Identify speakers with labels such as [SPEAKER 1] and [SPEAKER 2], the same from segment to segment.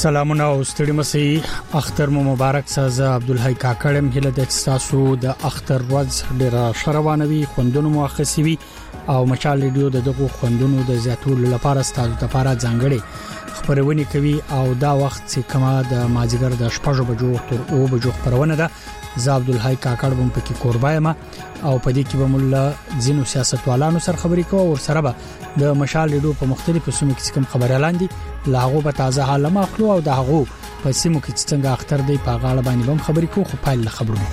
[SPEAKER 1] سلامونه او ستړي مسي اختر مو مبارک سازه عبدالحی کاکړم هله د تاسو د اختر ورځ ډیره شروانوي خوندونو مؤخسوي او مشال ریډیو دغه خوندونو د زیاتول لپاره ستاسو لپاره ځانګړي خبرونه کوي او دا وخت چې کما د ماجګر د 8 بجو تر 9 بجو خبرونه ده زه عبدالحی کاکړ بم پکې قربایم او په دې کې به موږ ځینو سیاستوالانو سره خبرې کوو او سره به د مشال ریډیو په مختلفو سیمو کې کوم خبره لاندې لاغو به تازه حال مخلو او دغه په سیمو کې څنګه اختر دی په غاړه باندې بم خبرې کوو خو پایل خبرونه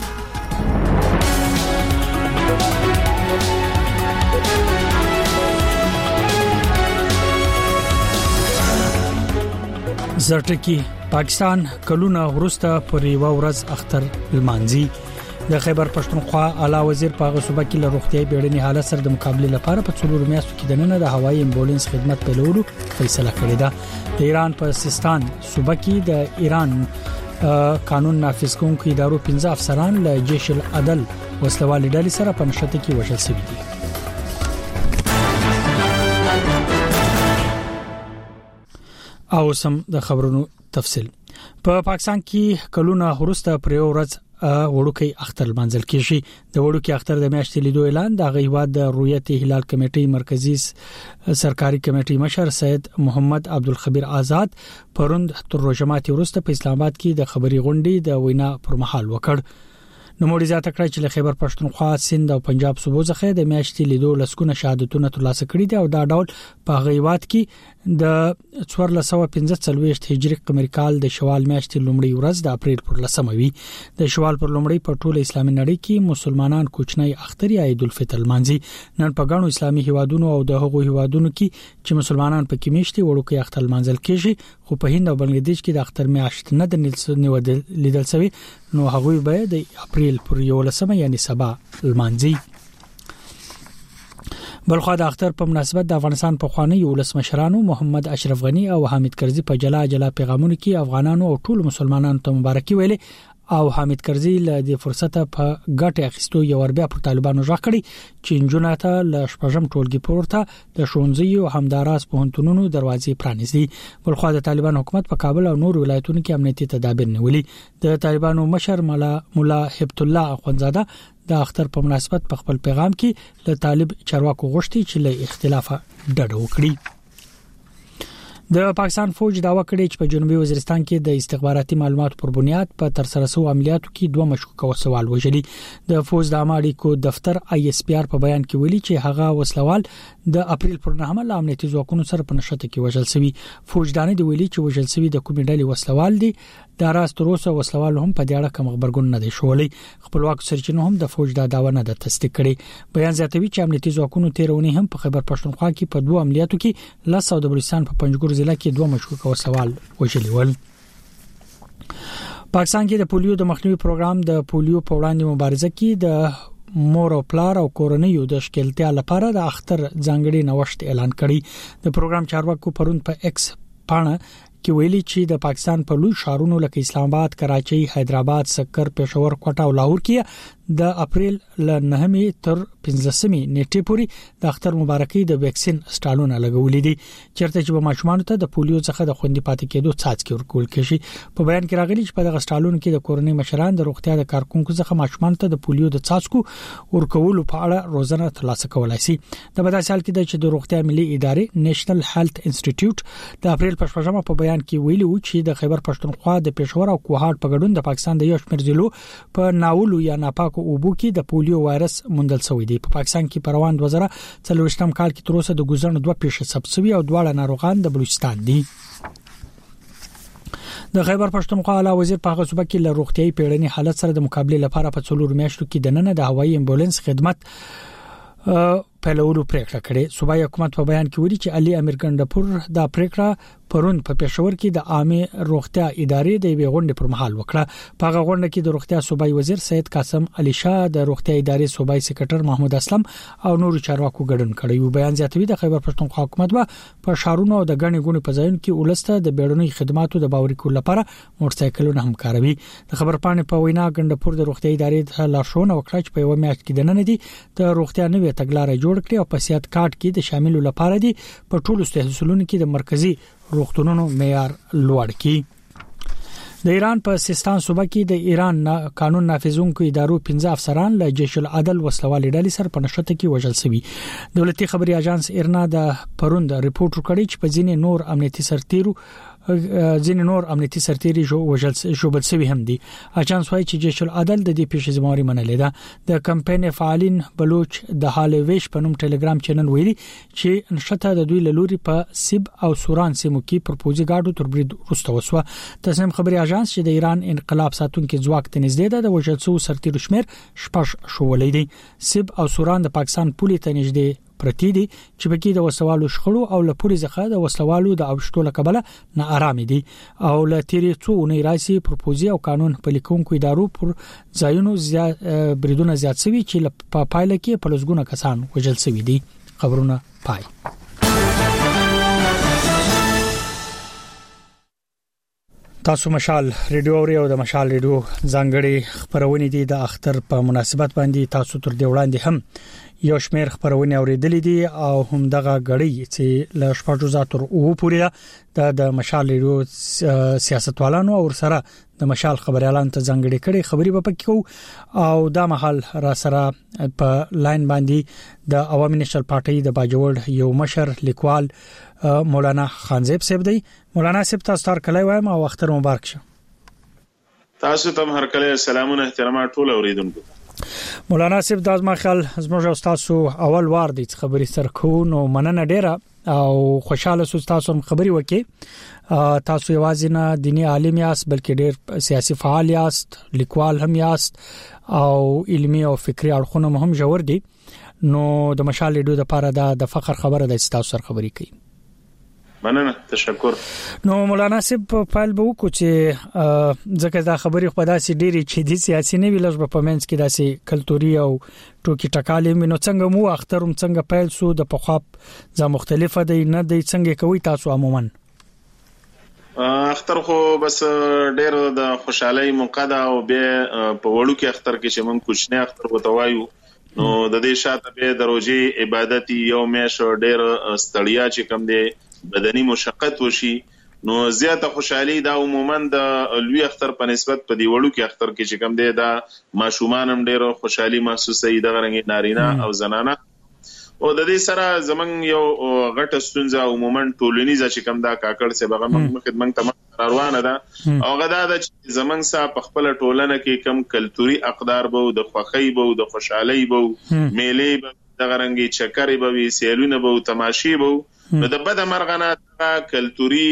[SPEAKER 1] زرټکی پاکستان کلونه وروسته پر یو ورځ اختر لمانځي د خیبر پښتونخوا اعلی وزیر په صوبه کې له روغتیاي بیړني حالت سره د مقابله لپاره په څلور میاشتو کې د نن د هوایي امبولانس خدمت پیلولو فیصله کړې ده د ایران په سیستان صوبه کې د ایران قانون نافذ کوونکو ادارو 15 افسران له جيش العدل وسلوال ډلې سره په نشته کې وژل شوي دي او سم د خبرونو تفصيل په پاکستان کې کلونه وروسته پر یو ورځ وړوکی اختر منځل کېږي د وړوکی اختر د میاشتې لیدو اعلان د غیواد د رؤیت هلال کمیټې مرکزی سرکاري کمیټې مشر سید محمد عبدالخبیر آزاد پروند تر روزماتي وروسته په اسلام آباد کې د خبري غونډې د وینا پر مهال وکړ نو موري زیاته کړی چې له خیبر پښتونخوا سند او پنجاب صوبو څخه د میاشتې لیدو لسکونه شهادتونه ترلاسه کړي دي او دا ډول په غیواد کې د 1415 هجری قمری کال د شوال میاشتې لومړی ورځ د اپریل پر لسموي د شوال پر لومړی په ټوله اسلامي نړۍ کې مسلمانان کوچنی اختر یا عید الفطر لمانځي نن په غاڼو اسلامي هیوادونو او د هغو هیوادونو کې چې مسلمانان پکې میشتي وړوکی اختر منځل کېږي خو په هند او بنگلاديش کې د اختر میاشت نه د لیدل شوی نو هغه به د اپریل پر یو لسمه یعنی سبا لمانځي بلخو د اختر په مناسبت د افغانستان په خوانی ولس مشرانو محمد اشرف غنی او حامد کرزي په جلا پیغامونو کې افغانانو او ټول مسلمانانو ته مبارکي ویلي او حامد کرزي له د فرصت په ګټه اخیستو یو وربیا پر طالبانو ځکړي چې انجونه ته ل شپږم ټولګي پورته د شونځي او همداراس په هنتونونو دروازې پرانیزي بلخو د طالبان حکومت په کابل او نور ولایتونو کې امنیتي تدابیر نیولي د طالبانو مشر مولا هبت الله اخوندزاده د اختر په مناسبت په خپل پیغام کې له طالب چارواکو غوښتي چې له اختلافه ډډه وکړي د پاکستان فوج داوا کړی چې په جنوبي وزیرستان کې د استخباراتي معلوماتو پر بنیاد په تر سره سو عملیاتو کې دوه مشکوک وسوال وژلي د فوج د امریکو دفتر ISPR په بیان کې ویلي چې هغه وسلوال د اپریل پر 9 ل امنیتي ځواکونو سره په نشته کې وژل شوی فوج دانه دی ویلي چې وژل شوی د کومې ډلې وسلوال دي د راست روسه وسلوال هم په دې اړه کوم خبرګون نه دی شولې خپلواک سرچینو هم د فوج د داوا نه د تصدیق کړي بیان زیاتوي چې امنیتي ځواکونو تیرونی هم په خیبر پښتونخوا کې په دوه عملیاتو کې لاسو د بلوچستان په پنجګور ضلع کې دوه مشکوک وسلوال وژلي ول پاکستان کې د پولیو د مخنیوي پروګرام د پولیو په وړاندې مبارزه کې د مور او پلار او کورنیو د شکلتیا لپاره د اختر ځانګړي نوښت اعلان کړي د پروګرام چارواکو پروند په ایکس پاڼه کې ویلي چې د پاکستان په لوی شهرونو لکه اسلام آباد، کراچۍ، حیدرآباد، سکر، پېښور، کوټه او لاهور کې د اپریل ل 9 تر 15 نیټې پورې د اختر مبارکي د ویکسین سټالونه لګولې دي چیرته چې په ماشومان ته د پولیو څخه د خوندې پاتې کېدو څاڅکي ورکول کېږي په بیان کې راغلي چې په دغه سټالونو کې د کورنۍ مشران د روغتیا د کارکونکو څخه ماشومان ته د پولیو د څاڅکو ورکولو په اړه روزنه ترلاسه کولای شي د بداسال کې د روغتیا ملي ادارې نېشنل هیلث انسټیټیوټ د اپریل په 14 په بیان کې ویلي و چې د خیبر پښتونخوا د پېښور او کوهاټ په ګډون د پاکستان د یو شمېر ضلعو په ناولو یا ناپاکو اوبو کې د پولیو وایرس موندل شوی دی په پاکستان کې په روان 2023م کال کې تر اوسه د ګوزن دوه پیښې ثبت شوي او دواړه ناروغان د بلوچستان دي د خیبر پښتونخوا اعلی وزیر په صوبه کې له روغتیاي پیړني حالت سره د مقابله لپاره په څلور میاشتو کې د نن د هوایي امبولانس خدمت پیلولو پریکړه کړې صوبایي حکومت په بیان کې ویلي چې علي امیر ګندپور د پریکړه پرون په پېښور کې د عامه روغتیا ادارې د یوې غونډې پر مهال وکړه په هغه غونډه کې د روغتیا صوبایي وزیر سید قاسم علي شاه د روغتیا ادارې صوبایي سکرټر محمود اسلم او نورو چارواکو ګډون کړی و بیان زیاتوي د خیبر پښتونخوا حکومت په شهرونو او د غني ګونې په ځایونو کې ولسته د بیړنۍ خدماتو د باوري کولو لپاره موټرسایکلونه هم کاروي د خبر پاڼې په وینا ګندپور د روغتیا ادارې ته لارښوونه وکړه چې په یو میاشت کې د نن دی د روغتیا نوې تګلارې جوړ کړي او په سیاست کارت کې د شاملو لپاره دي په ټولو تحصیلونو کې د مرکزی روغتونونو معیار لوړ کړي. د ایران په سیستان صوبه کې د ایران قانون نافذونکو ادارو 15 افسران له جيش العدل وسلوالي ډلې سره په نشته کې وژل شوي. دولتي خبري اژانس ایرنا د پروند ریپورت وکړي چې په ځینې نور امنیتي سرتیري وژل شوي هم دي. اژانس وايي چې جيش العدل د دې پیښې ذمہواري منلې ده. د کمپاین فعالین بلوچ د حالویش په نوم ټلګرام چینل ویلي چې نشته د دوی لوري په سیب او سوران سیمو کې پرپوزي گاډو تر برید وروسته وسوه. تسنیم خبري اژانس چې د ایران انقلاب ساتونکو ځواک ته نږدې ده د وژل شوو سرتیرو شمیر شپږ شولې دي. سیب او سوران د پاکستان پولې ته نږدې پرتی دي چې بګي د وسوالو شخړو او لپوري ځخه د وسوالو د اوشتو لکبله نه آرام دي او ل تیری څو نه راسي پروپوزي او قانون په لیکونکو ادارو پر ځایونو بریدونه زیات شوي چې په پایله کې په لږونه کسان وژل شوي دي. خبرونه پای. تاسو مشال ریډیو اوري او د مشال ریډیو ځانګړي خبرونه دي د اختر په مناسبت باندې تاسو تر دې وړاندې هم یو شمېر خبرونه اوریدلې دي او هم دغه غړي چې ل شپږو زاتر او پورې د مشال ریډیو سیاستوالانو او سره د مشال خبريالان ته ځانګړي کړي خبري په پکې او دا محل را سره په لاین باندې د عوامي نشل پارټي د باجوړ یو مشر لیکوال مولانا خانزیب صاحب دی. مولانا صاحب تاسو تر کله وایم او اختر مبارک شه.
[SPEAKER 2] تاسو ته هر کله سلامونه احترامات ټول اوریدونکو.
[SPEAKER 1] مولانا صاحب د ازما خیال زموږ استادو اول وار دي خبري سره کو نو مننه ډیره او خوشاله سو تاسو خبري وکي. تاسو یوازې نه دینی عالم یاست بلکې ډیر سیاسي فعال یاست لیکوال هم یاست او علمي او فکری اړخونه هم جوړ دي نو د مشال ډیو د پاره د فخر خبره د تاسو سره خبري کوي.
[SPEAKER 2] مننه تشکر.
[SPEAKER 1] نو مولانا صاحب فایل به وکړو چې ځکه دا خبري خو داسې ډيري چې د سیاسي نه ویلج په پمنس کې داسې کلتوري او ټوکی ټکالې مینو څنګه مو اخترم څنګه پیل سو د پخواب ځا مختلفه دی نه دی څنګه کوي تاسو عموما
[SPEAKER 2] اختر خو بس ډېر د خوشحالي موقع ده او به په وړو کې اختر کې چې مونږ کوچنی اختر وتوایو نو د دې شاته به د روزي عبادت یو میاشو ډېر ستړیا چې کم دی بدني مشقت وشي نو زیاته خوشحالي دا عموما د لوی اختر په نسبت په دی وړو کې اختر کې چې کم دی دا ماشومان هم ډېر خوشحالي محسوسوي د غرنګ نارینه او زنانه او د دې سره زمنګ یو غټه ستونزه عموما ټولنیزه چې کم دا کاکړ څخه بغه مخدمت تمام روانه ده او غدا د زمنګ سره په خپل ټولنه کې کم کلتوري اقدار بو د خوخی بو د خوشحالي بو میلې د غرنګي چکرې بو سیلونه بو تماشې بو نو د بد مرغنه کلتوري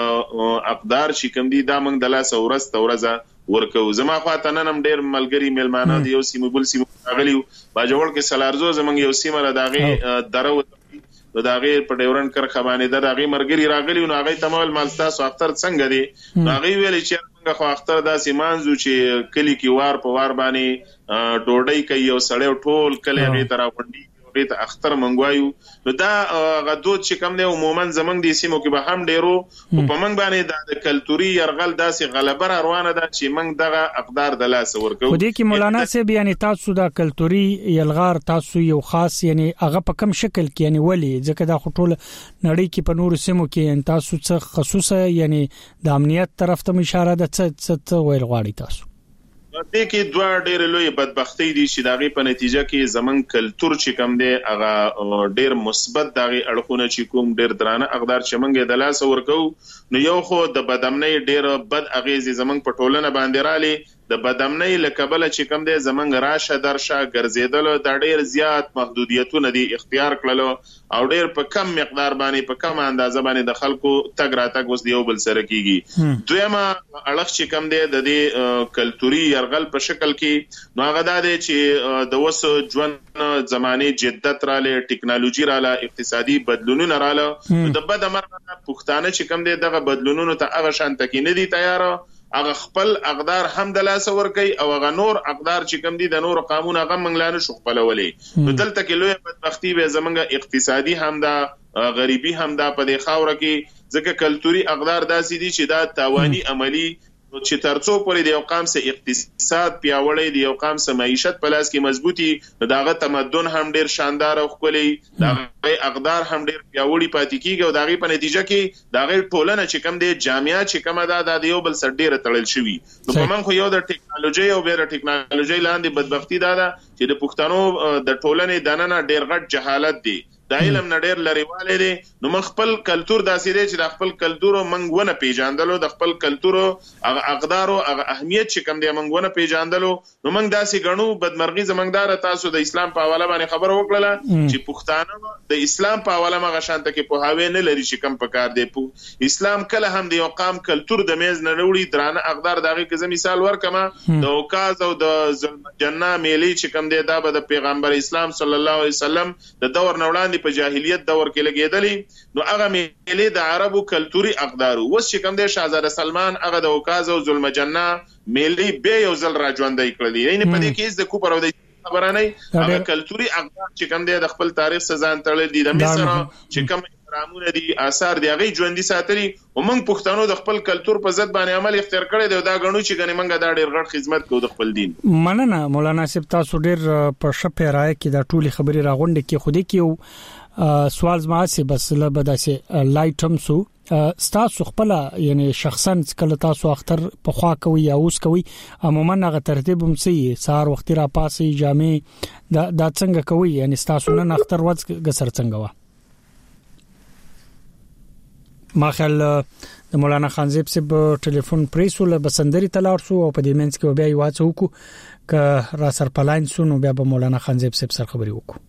[SPEAKER 2] اقدار چې کم دي دا موږ د لاس ورځ ورکو زما خواته نن ډېر ملګری ملمانه دی یو سیمه بل سیمه غلیو باجوړ کې سلارزو زمنګ یو سیمه را داغه درو نو داغه په ډیورن کرخه باندې داغه مرګري راغلی نو هغه تمام مالستاسو اختر څنګه دی نو هغه ویل چې موږ خو اختر داسې مانزو چې کلی کې وار په وار باندې ډوډۍ کوي یو سړی ټول کله به تر غونډي ته اختر منغوایو نو دا غدود چې کم دی عموما زمنګ دي سیمو کې به هم ډیرو او په منګ باندې د کلتوري يرغل داسې غلبه روانه ده چې منګ دغه اقدار د لاس ورکو
[SPEAKER 1] خو دې کې مولانا صاحب یعنی تاسو د کلتوري یلغار تاسو یو خاص یعنی هغه په کم شکل کې یعنی ولی ځکه دا خټول نړۍ کې په نور سیمو کې تاسو څه خصوصا یعنی د امنیت طرف ته اشاره ده څه ویل غواړي تاسو
[SPEAKER 2] دې کې دوه ډېر لوی بدبختی دي چې داغه په نتیجه کې زمون کلچر چې کم دی هغه ډېر مثبت داغه اړخونه چې کوم ډېر درانه اقدار چې منګه د لاس ورکو نو یو خو د بدامنۍ ډېر بد اغیز زمون په ټولنه باندې رالي د بدامنۍ لکبل چې کم دی زمون راشه درشه ګرځیدل د ډېر زیات محدودیتونه دي اختیار کړلو او ډېر په کم مقدار باندې په کم اندازه باندې د خلکو تګ راتګ وس دیو بل سره کیږي دویمه اړخ چې کم دی د دې کلتوري يرغل په شکل کې نو هغه د چې د وس ژوند زمانه جدت رااله ټیکنالوژي رااله اقتصادي بدلونونه رااله د بد مرغه پښتانه چې کم دی دغه بدلونونو ته هغه شان تکې نه دي تیار هغه خپل اقدار هم د لاس ور کوي او هغه نور اقدار چې کم دي د نور قانون هغه منګلانه شو خپلولې نو دلته کې لوی بدبختی به زمونږ اقتصادي هم دا غریبي هم دا په دې خاور کې ځکه کلتوري اقدار داسې دي چې دا تاواني عملی چې ترڅو پورې د یو قام سه اقتصاد پیاوړی دی، یو قام سه معیشت په لاس کې مضبوطی، داغه تمدن هم ډیر شاندار او ښکلی، داغه اقدار هم ډیر پیاوړی پاتې کیږي او داغه په نتیجه کې داغه ټولنه چې کم دی جامعه چې کم ده د یو بل سره ډیر تړل شوی. نو په من خو یو د ټیکنالوژي او بیره ټیکنالوژي لاندې بدبختی ده چې د پښتنو د ټولنې دننه ډیر غټ جهالت دی، د علم نه ډیر لريواله دي. نو من خپل کلچر داسې دی چې د خپل کلچر منګ ونه پیژاندلو، د خپل کلچر هغه اقدار او هغه اهمیت چې کوم دی منګ ونه پیژاندلو. نو منګ داسې غنو بدمرغي زمنګدار تاسو د اسلام په حواله باندې خبر وکړه چې پښتانه د اسلام په حواله مغه شانته کې په هاوی نه لري چې کم پکار دی. اسلام کله هم د یو قام کلچر د میز نه وروړي درانه اقدار دغه کې مثال ورکما د اوکاز او د ظلم جنہ میلی چې کم دی دا به د پیغمبر اسلام صلی الله علیه وسلم د دور نوړاندې په جاهلیت دور کې لګیدلی. نو هغه میلې د عربو کلتوري اقدارو وس چې کوم د شاهزاده سلمان هغه د اوکاز او ظلم جنہ میلې به یو ځل راځوندای کړلی. یعنی په دې کې د کوپر او د خبره نه هغه کلتوري اقدار چې کوم د خپل تاریخ سزان تړل دي، د مصر چې کوم احترامونه دي آثار دی هغه ژوندۍ ساتري او موږ پښتنو د خپل کلچر په ضد باندې عمل اختیار کړی دی. دا غنو چې غنی موږ دا ډیر غټ خدمت کوو د خپل دین.
[SPEAKER 1] مننه مولانا صاحب، تاسو ډیر په شپه راي کې دا ټولي خبري راغونډه کې خودي کې سوال زما سي بس لبدا سي لایټم سو تاسو خپل یعنی شخصا کله تاسو اختر په خوا کوي یا اوس کوي عموما هغه ترتیب هم سي سار وخت را پاسي جامع دا څنګه کوي، یعنی تاسو نن اختر وځ ګسر څنګه وا ما خل د مولانا خانزیب صاحب ټلیفون پریسول بسندري تلار سو او په دې منځ کې بیا یو څه وکړو ک را سر پلاین سو نو بیا به مولانا خانزیب صاحب سره خبري وکړو.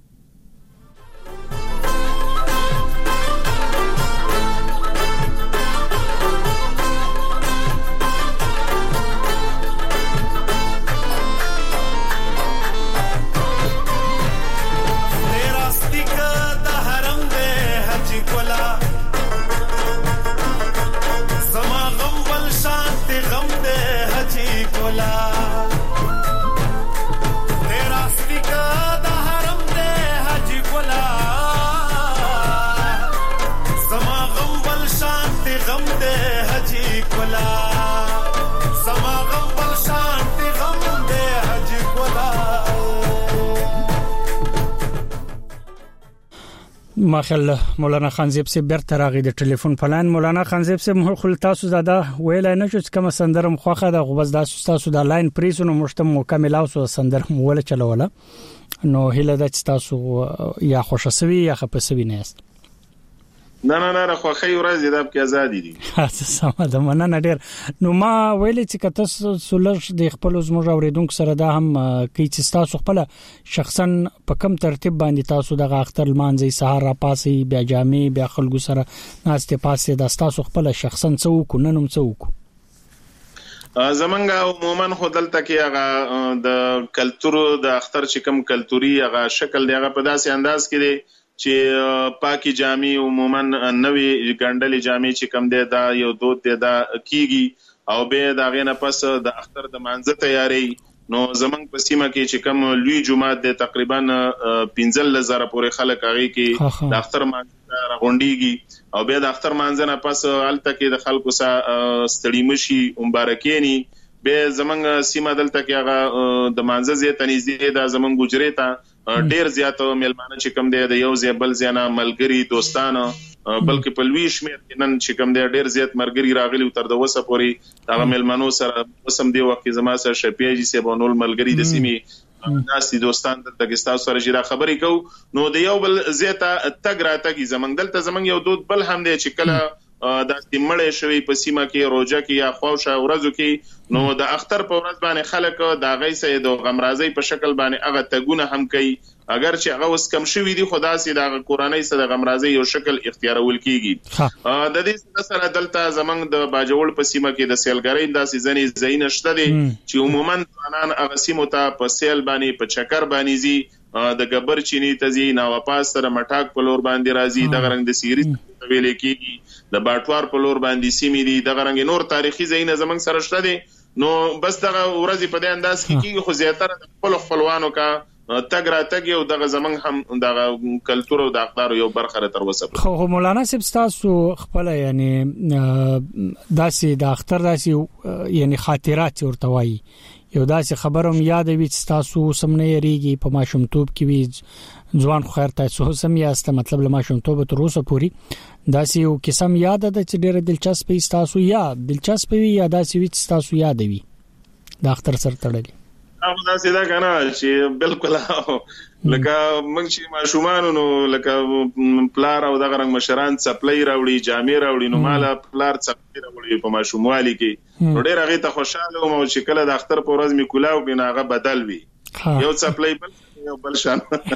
[SPEAKER 1] ماخل مولانا خانزیب سے بیرته راغی د ټلیفون پلان. مولانا خانزیب سے خل تاسو زده ویل نه چې کوم سندرم خوخه د غوښ د تاسو د لاین پریسونو مشتم مکمل او سندرم ولا چلوله نو هله د تاسو یا خوشسوي یا خپسوي نه است.
[SPEAKER 2] نه خو خی ورځ د په ازادي دي
[SPEAKER 1] سم د مننه ډیر. نو ما ویل چې کته سولر د خپل زموږ اوریدونکو سره دا هم کی چې تاسو خپل شخصا په کم ترتیب باندې تاسو د اختر مانځي سهار را پاسي بیا جامع بیا خلکو سره ناشته پاسي د تاسو خپل شخصا څو کو ننم څو کو
[SPEAKER 2] زمونږ عموما خو دلته کې هغه د کلچر د اختر چې کم کلچوري هغه شکل دی هغه په داسې انداز کې دی چې پاکي جامع عموما نوې ګندلې جامع چې کم دی دا یو دود دی دا کیږي او به دا غینه پس د اختر د مانځه تیاری. نو زمنګ په سیمه کې چې کم لوی جمعه د تقریبا 15000 پورې خلک هغه کې د اختر مانځه راغونډيږي او به د اختر مانځه نه پس الته کې د خلکو سره ستړي مشي مبارکيني به زمنګ سیمه دلته کې هغه د مانځه زی تنځي د زمنګ ګجري ته ډیر زیات ملمانه چې کم دی د یو ځای بل ځای ملګری دوستانه بلکې په لوی شمیر کې نن چې کم دی ډیر زیات مرګري راغلي تر د وسه پوري هغه ملمنو سره وسم دی وخت زما سره شپیاجي سه بونول ملګری د سیمې ناس دي دوستان د دغستاو سره جره خبرې کو نو د یو بل زیاته تګ راتګي زمنګ دلته زمنګ یو دود بل هم دی چې کله د سیمړې شوی په سیمه کې روزه کې یا خوښه ورځو کې نو د اختر په ورځ باندې خلک د غیسه د غمرازي په شکل باندې هغه تګونه هم کوي اگر چې هغه وس کم شوی دي خدا سي د قرآني سره غمرازي یو شکل اختیارول کیږي. د دې سره دلته زمنګ د باجوړ په سیمه کې د سیلګرۍ داسې ځنې زین شته دي چې عموما ځانان هغه سیمه ته په سیل باندې په چکر باندې زی د غبر چینی تزي نا واپس سره مټاک په لور باندې راځي د غرنګ د سیری ویل کیږي د باټوار په لور باندې سیمې دي د غرنګ نور تاریخي ځایونه زمنګ سره شته دي. نو بس دغه ورځې په دې انداز کې کیږي خو زیاتره د خپلوانو کا تګ را تګ یو دغه زمنګ هم دغه کلچر او د اقدار یو برخه تر وسه.
[SPEAKER 1] خو مولانا صاحب تاسو خپل یعنی داسې د اختر داسې یعنی خاطرات ورته وایي یو داسې خبروم یادوي چې تاسو سمنه یریږي په ماشومتوب کې وی ځوان خو خیر تاسو سم یاست مطلب له ماشومتوب تر اوسه پوری داسې یو قسم یاد ده چې ډېر دلچسپ تاسو یا دلچسپ وي یا داسې وي چې تاسو یادوي د اختر سره تړلي.
[SPEAKER 2] هغه داسې دا کنه چې بالکل لکه موږ چې ماشومان نو لکه پلار او دغه رنګ مشران سپلای راوړي جامې راوړي نو مال پلار سپلای راوړي په ماشوموالي کې نو ډېر هغه ته خوشاله او چې کله د اختر په ورځ می کولاو بنا هغه بدل وي یو سپلای یو بل شان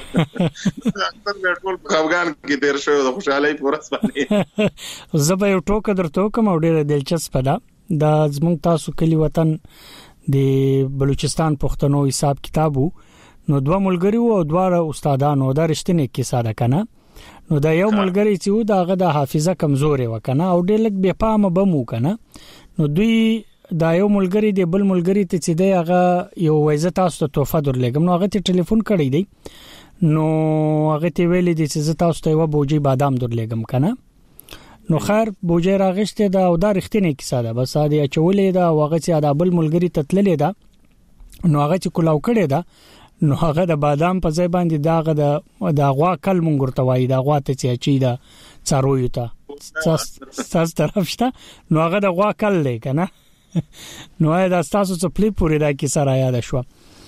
[SPEAKER 2] اختر په ټول افغان کې تیر شو د خوشحالي پورس باندې.
[SPEAKER 1] زه به یو ټوک درته کوم او ډېر دلچسپ ده د زموږ تاسو کلی وطن د بلوچستان پښتنو حساب کتابو نو دوه ملګری او دوه استادانو دا رښتینی کیسه ده کنه نو دا یو ملګری چې و داغه د حافظه کمزورې وکنه او ډېر لږ بے پامه بمو کنه نو دوی دا یو ملګری دی بل ملګری ته چې دی هغه یو وایزه تاسو ته تحفه درلګم نو هغه ته ټلیفون کړی دی نو هغه ته ویلې دي چې تاسو ته یو بوجي بادام درلګم کنه نو خیر بوجي راغشته دا او دا رښتینی کیسه ده بس دا چولې دا هغه چې دا بل ملګری ته تللې ده نو هغه چې کولاو کړی ده نو هغه د بادام په ځای باندې داغه د غوا کل مونږ ورته وایي دا غوا ته چې دا څاروي ته تاسو طرف شته نو هغه د غوا کل دی کنه نو دا تاسو څه پلی پوری دا کی سره یاد شو.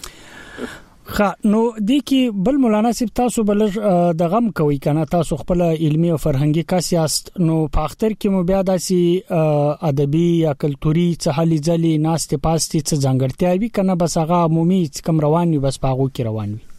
[SPEAKER 1] خا نو د کی بل مولانا صاحب تاسو بل د غم کوي کنه تاسو خپل علمي او فرهنګي کاسياست نو په اختر کې مو بیا داسي ادبي یا کلتوري څه حالي ځلي ناست پاستي څه ځانګړتیا وي کنه بس هغه عمومي کم روان وي بس پاغو کې روان وي.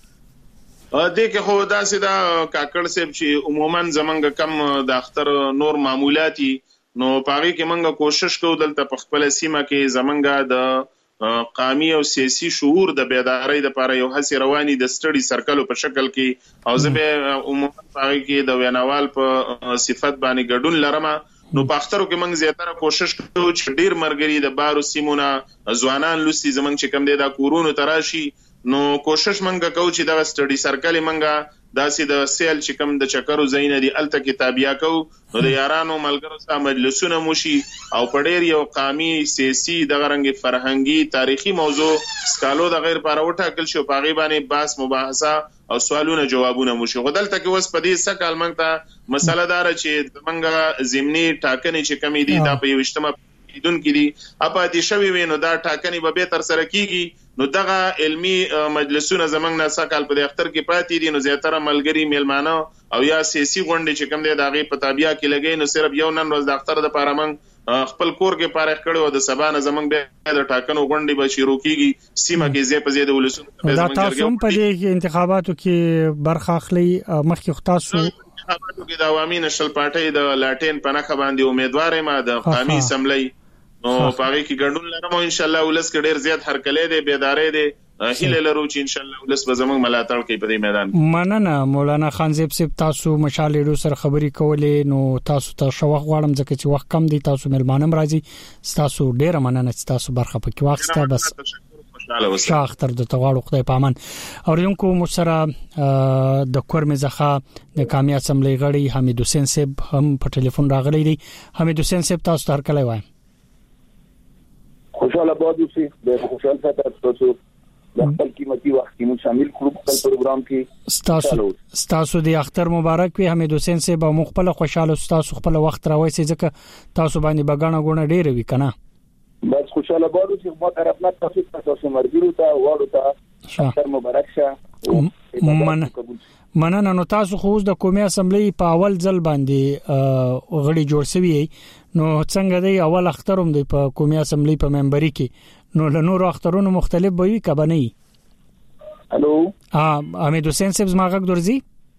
[SPEAKER 2] دې کې خو داسې دا کاکړ صاحب چې عموما زمنګ کم د اختر نور معمولاتي نو پاره کې منګه کوشش کوو دلته په خپل سیمه کې زمنګ د قومي او سیاسي شعور د بیداری لپاره یو هڅه رواني د سټډي سرکل په شکل کې او زه به عموما پاره کې د ویناوال په صفت باندې ګډون لرم نو په اخترو کې موږ زیاتره کوشش کوو چې ډیر مرګري د بارو سیمونه ځوانان لوستي زمنګ چې کم دي دا کورونو تراشي نو کوشش موږ کوو چې دا سټډي سرکل موږ داسې د سیل چې کم د چکرو زین دي الته کتابیا کو نو د یارانو ملګرو سره مجلسونه موشي او په ډیر یو قومي سیاسي د غرنګ فرهنګي تاریخي موضوع سکالو د غیر پاره وټاکل شو پاغي باندې باس مباحثه او سوالونه جوابونه موشي غدل تک وس په دې سکال موږ ته مسله دار چې موږ زمینی ټاکنې چې کمی دي دا په یوشتمه دن کې دي اپاتې شوی وینو دا ټاکنې به تر سره کیږي نو دغه علمی مجلسونه زمنګ نه سکال په اختر کې پاتې دي نو زیاتره ملګری میلمانه او یا سیاسي غونډې چې کم دي دغه په تابعیا کې لګي نو صرف یو نن ورځ د اختر د پاره من خپل کور کې پاره کړو د سبا نه زمنګ به د ټاکنو غونډې به شروع کیږي سیمه کې زی په زیاده ولسونه
[SPEAKER 1] دا تاسو په دې انتخاباتو کې برخه اخلي مخکې تاسو
[SPEAKER 2] انتخاباتو کې د عوامي نشل پارټي د لاټین په نخ باندې امیدوار ما د قومي اسمبلی نو پاره کې ګډون لرم او ان شاء الله ولس کې ډیر زیات هرکلې دي بیدارې دي هیله لرو چې ان شاء الله ولس به زموږ ملاتړ کوي په دې میدان.
[SPEAKER 1] مننه مولانا خان صاحب تاسو مشالېډو سره خبرې کولې نو تاسو ته شوق غواړم ځکه چې وخت کم دی تاسو ملمانم راځي تاسو ډیر مننه چې تاسو برخه پکې واخسته بس شاخ تر د تغاړو خدای پامان اوریدونکو مشره د کورمه زخه د قومي اسمبلی غړي حمید حسین صاحب هم په ټلیفون راغلی دی. حمید حسین صاحب تاسو ته هرکلی وایم.
[SPEAKER 3] خوشاله باد اوسئ د خوشاله فتره تاسو د خپل قیمتي وخت کې شامل کړو په پروګرام کې
[SPEAKER 1] تاسو د اختر مبارک وي حمید حسین صاحب او مخبل خوشاله تاسو خپل وخت راوځي ځکه تاسو باندې بغاڼه غونه ډیر وی کنه
[SPEAKER 3] بس خوشاله باد اوسئ ما طرفنا تاسو مرګرو ته واړو ته اختر مبارک شه
[SPEAKER 1] مننه. نو تاسو خو د قومي اسمبلی په اول ځل باندې غړي جوړ شوی نو څنګه دی اول اختروم دی په قومي اسمبلی په ممبري کې نو له نور اخترونو مختلف به وي کبه نه.
[SPEAKER 3] الو
[SPEAKER 1] حمید حسین صاحب زما غږ درځي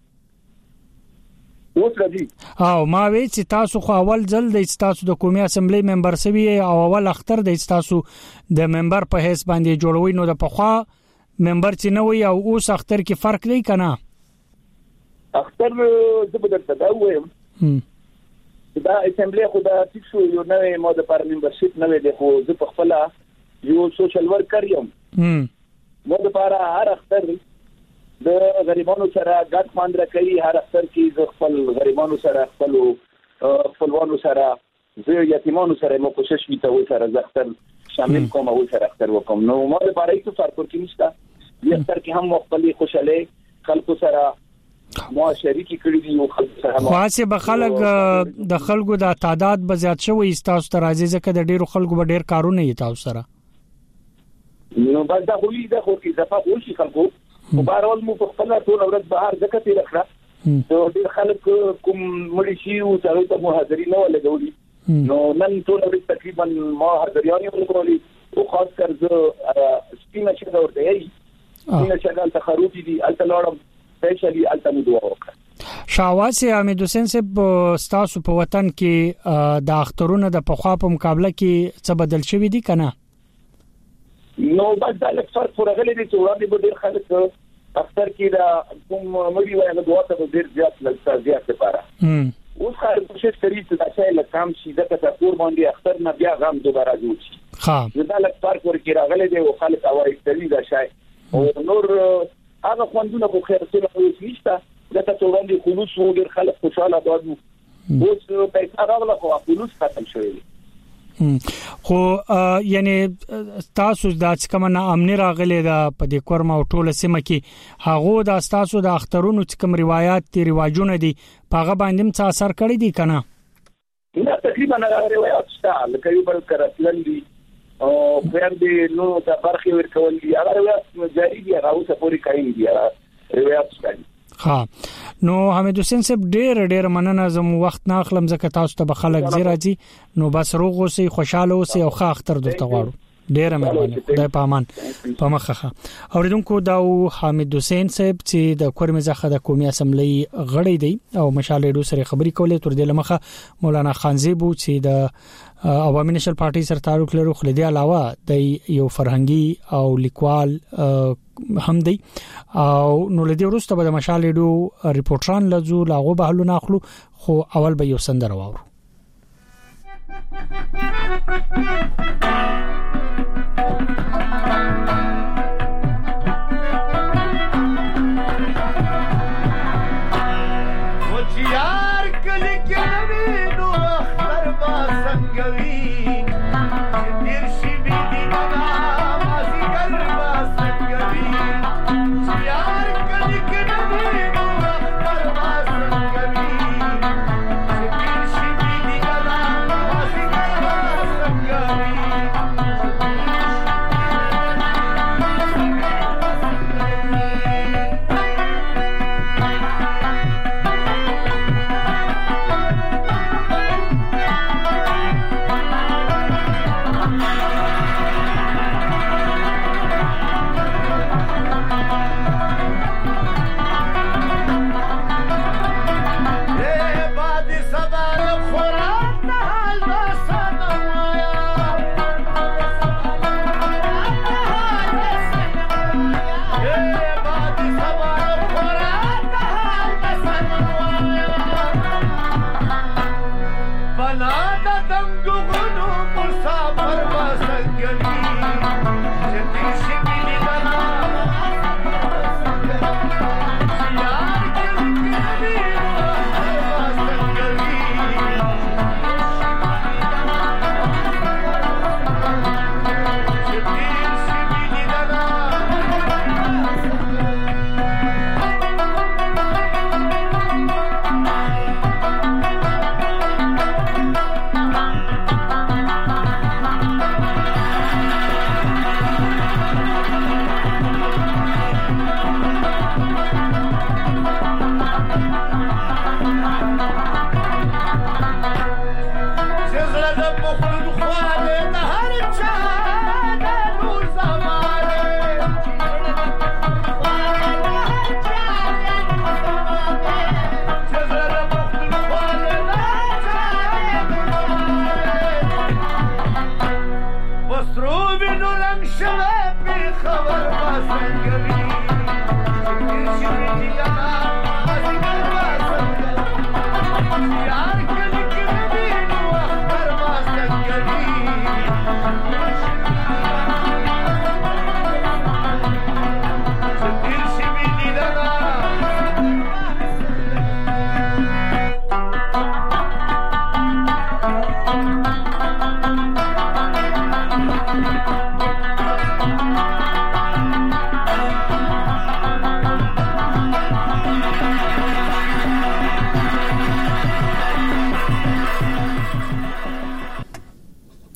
[SPEAKER 3] اوس راځي
[SPEAKER 1] او ما وی چې تاسو خو اول ځل د تاسو د قومي اسمبلی ممبر سوي او اول اختر د تاسو د ممبر په حساب باندې جوړوي نو د پخوا ممبر چې نه وي او اوس اختر کې فرق دی کنه
[SPEAKER 3] اختر زبدت دا وایم دا اسمبلی خو دا فکسو یو نوې ماده پر ممبرشپ نوې دی خو زه په خپل یو سوشل ورکر یم ماده پر هر اختر د غریبانو سره ګډ خوند راکوي. هر اختر کې خپل غریبانو سره خپلوانو سره زه یتیمانو سره مو کوشش وکړم چې سره زختر شامل کوم او سره اختر وکم. نو ما د بارای څه فرق ورکې نشته. د اختر کې هم خپل خوشاله خلکو سره مو شریکي کړی دي او خلکو سره
[SPEAKER 1] خاصه به خلک د خلکو د تعداد به زیات شوی تاسو ته راځي ځکه د ډیرو خلکو به ډیر کارونه یې تاسو سره.
[SPEAKER 3] نو بس دا خو کې ځفه وشي خلکو په بارول مو په خپل ټول ورځ بهر ځکه تیر کړه. نو ډیر خلک کوم مړي شي او څلور ته مهاجرین ولا جوړي. نو نن ټول ورځ تقریبا ما هردریانی وکړلی او خاص کر زه سپینه چې ورته یې سپینه چې د خروجي دي التلارم سپیشلی التمدو وکړه.
[SPEAKER 1] شاواسي حمید حسین صاحب تاسو په وطن کې د اخترونو د پخوا په مقابله کې څه بدل شوی دي کنه؟
[SPEAKER 3] نو بس دا لږ فرق ورغلی دی چې وړاندې به ډېر خلک اختر کې دا کوم مړي وایي د دوه ته ډېر زیات لپاره اوس خلک کوشش کوي چې دا شی له کم شي ځکه چې کور باندې اختر نه بیا غم دوباره جوړ شي. دا لږ فرق ورکې راغلی دی او خلک اوایي کوي دا شی او نور هغه خوندونه خو خیر سره نشته ځکه چې وړاندې خلوص ډېر خلک خوشاله دي. اوس پیسې راغله خو خلوص ختم شوی دی.
[SPEAKER 1] خو یعنی تاسو د څکمنه امن راغلي د پدې کورما او ټوله سیمه کې هغه د تاسو د اخترونو څکم روایت دي رواجونه دي پاغه باندې څه اثر کړی دي کنه؟
[SPEAKER 3] دا تقریبا روایت شته لکه یو بل کرتلن دي او غیر دي نو د برخي ورکول دي هغه روایت جاری دي هغه اوسه پوری کاین دي روایت شته.
[SPEAKER 1] نو حمید حسین صاحب ډېر مننه زمو وخت نه اخلم ځکه تاسو ته خلک زیراځي نو بس روغ اوسئ خوشاله اوسئ او ښه اختر درته غواړو. ډېر مهرباني خدای په امان په مخه. اوریدونکو دا حمید حسین صاحب چې د کورمزخه د قومي اسمبلی غړی دی او مشال ډو سره خبري کولې تر دې لمخه مولانا خانزیبو چې د عوامي نشل پارټي سره تعلق لري خو دې علاوه د یو فرهنګي او لیکوال هم دی او نو لدی ورسته به د مشال ډو ریپورټران لزو لاغو به حلو ناخلو خو اول به یو سندره واورو.
[SPEAKER 4] وچیار کلی کې نوې نو اختر ما څنګه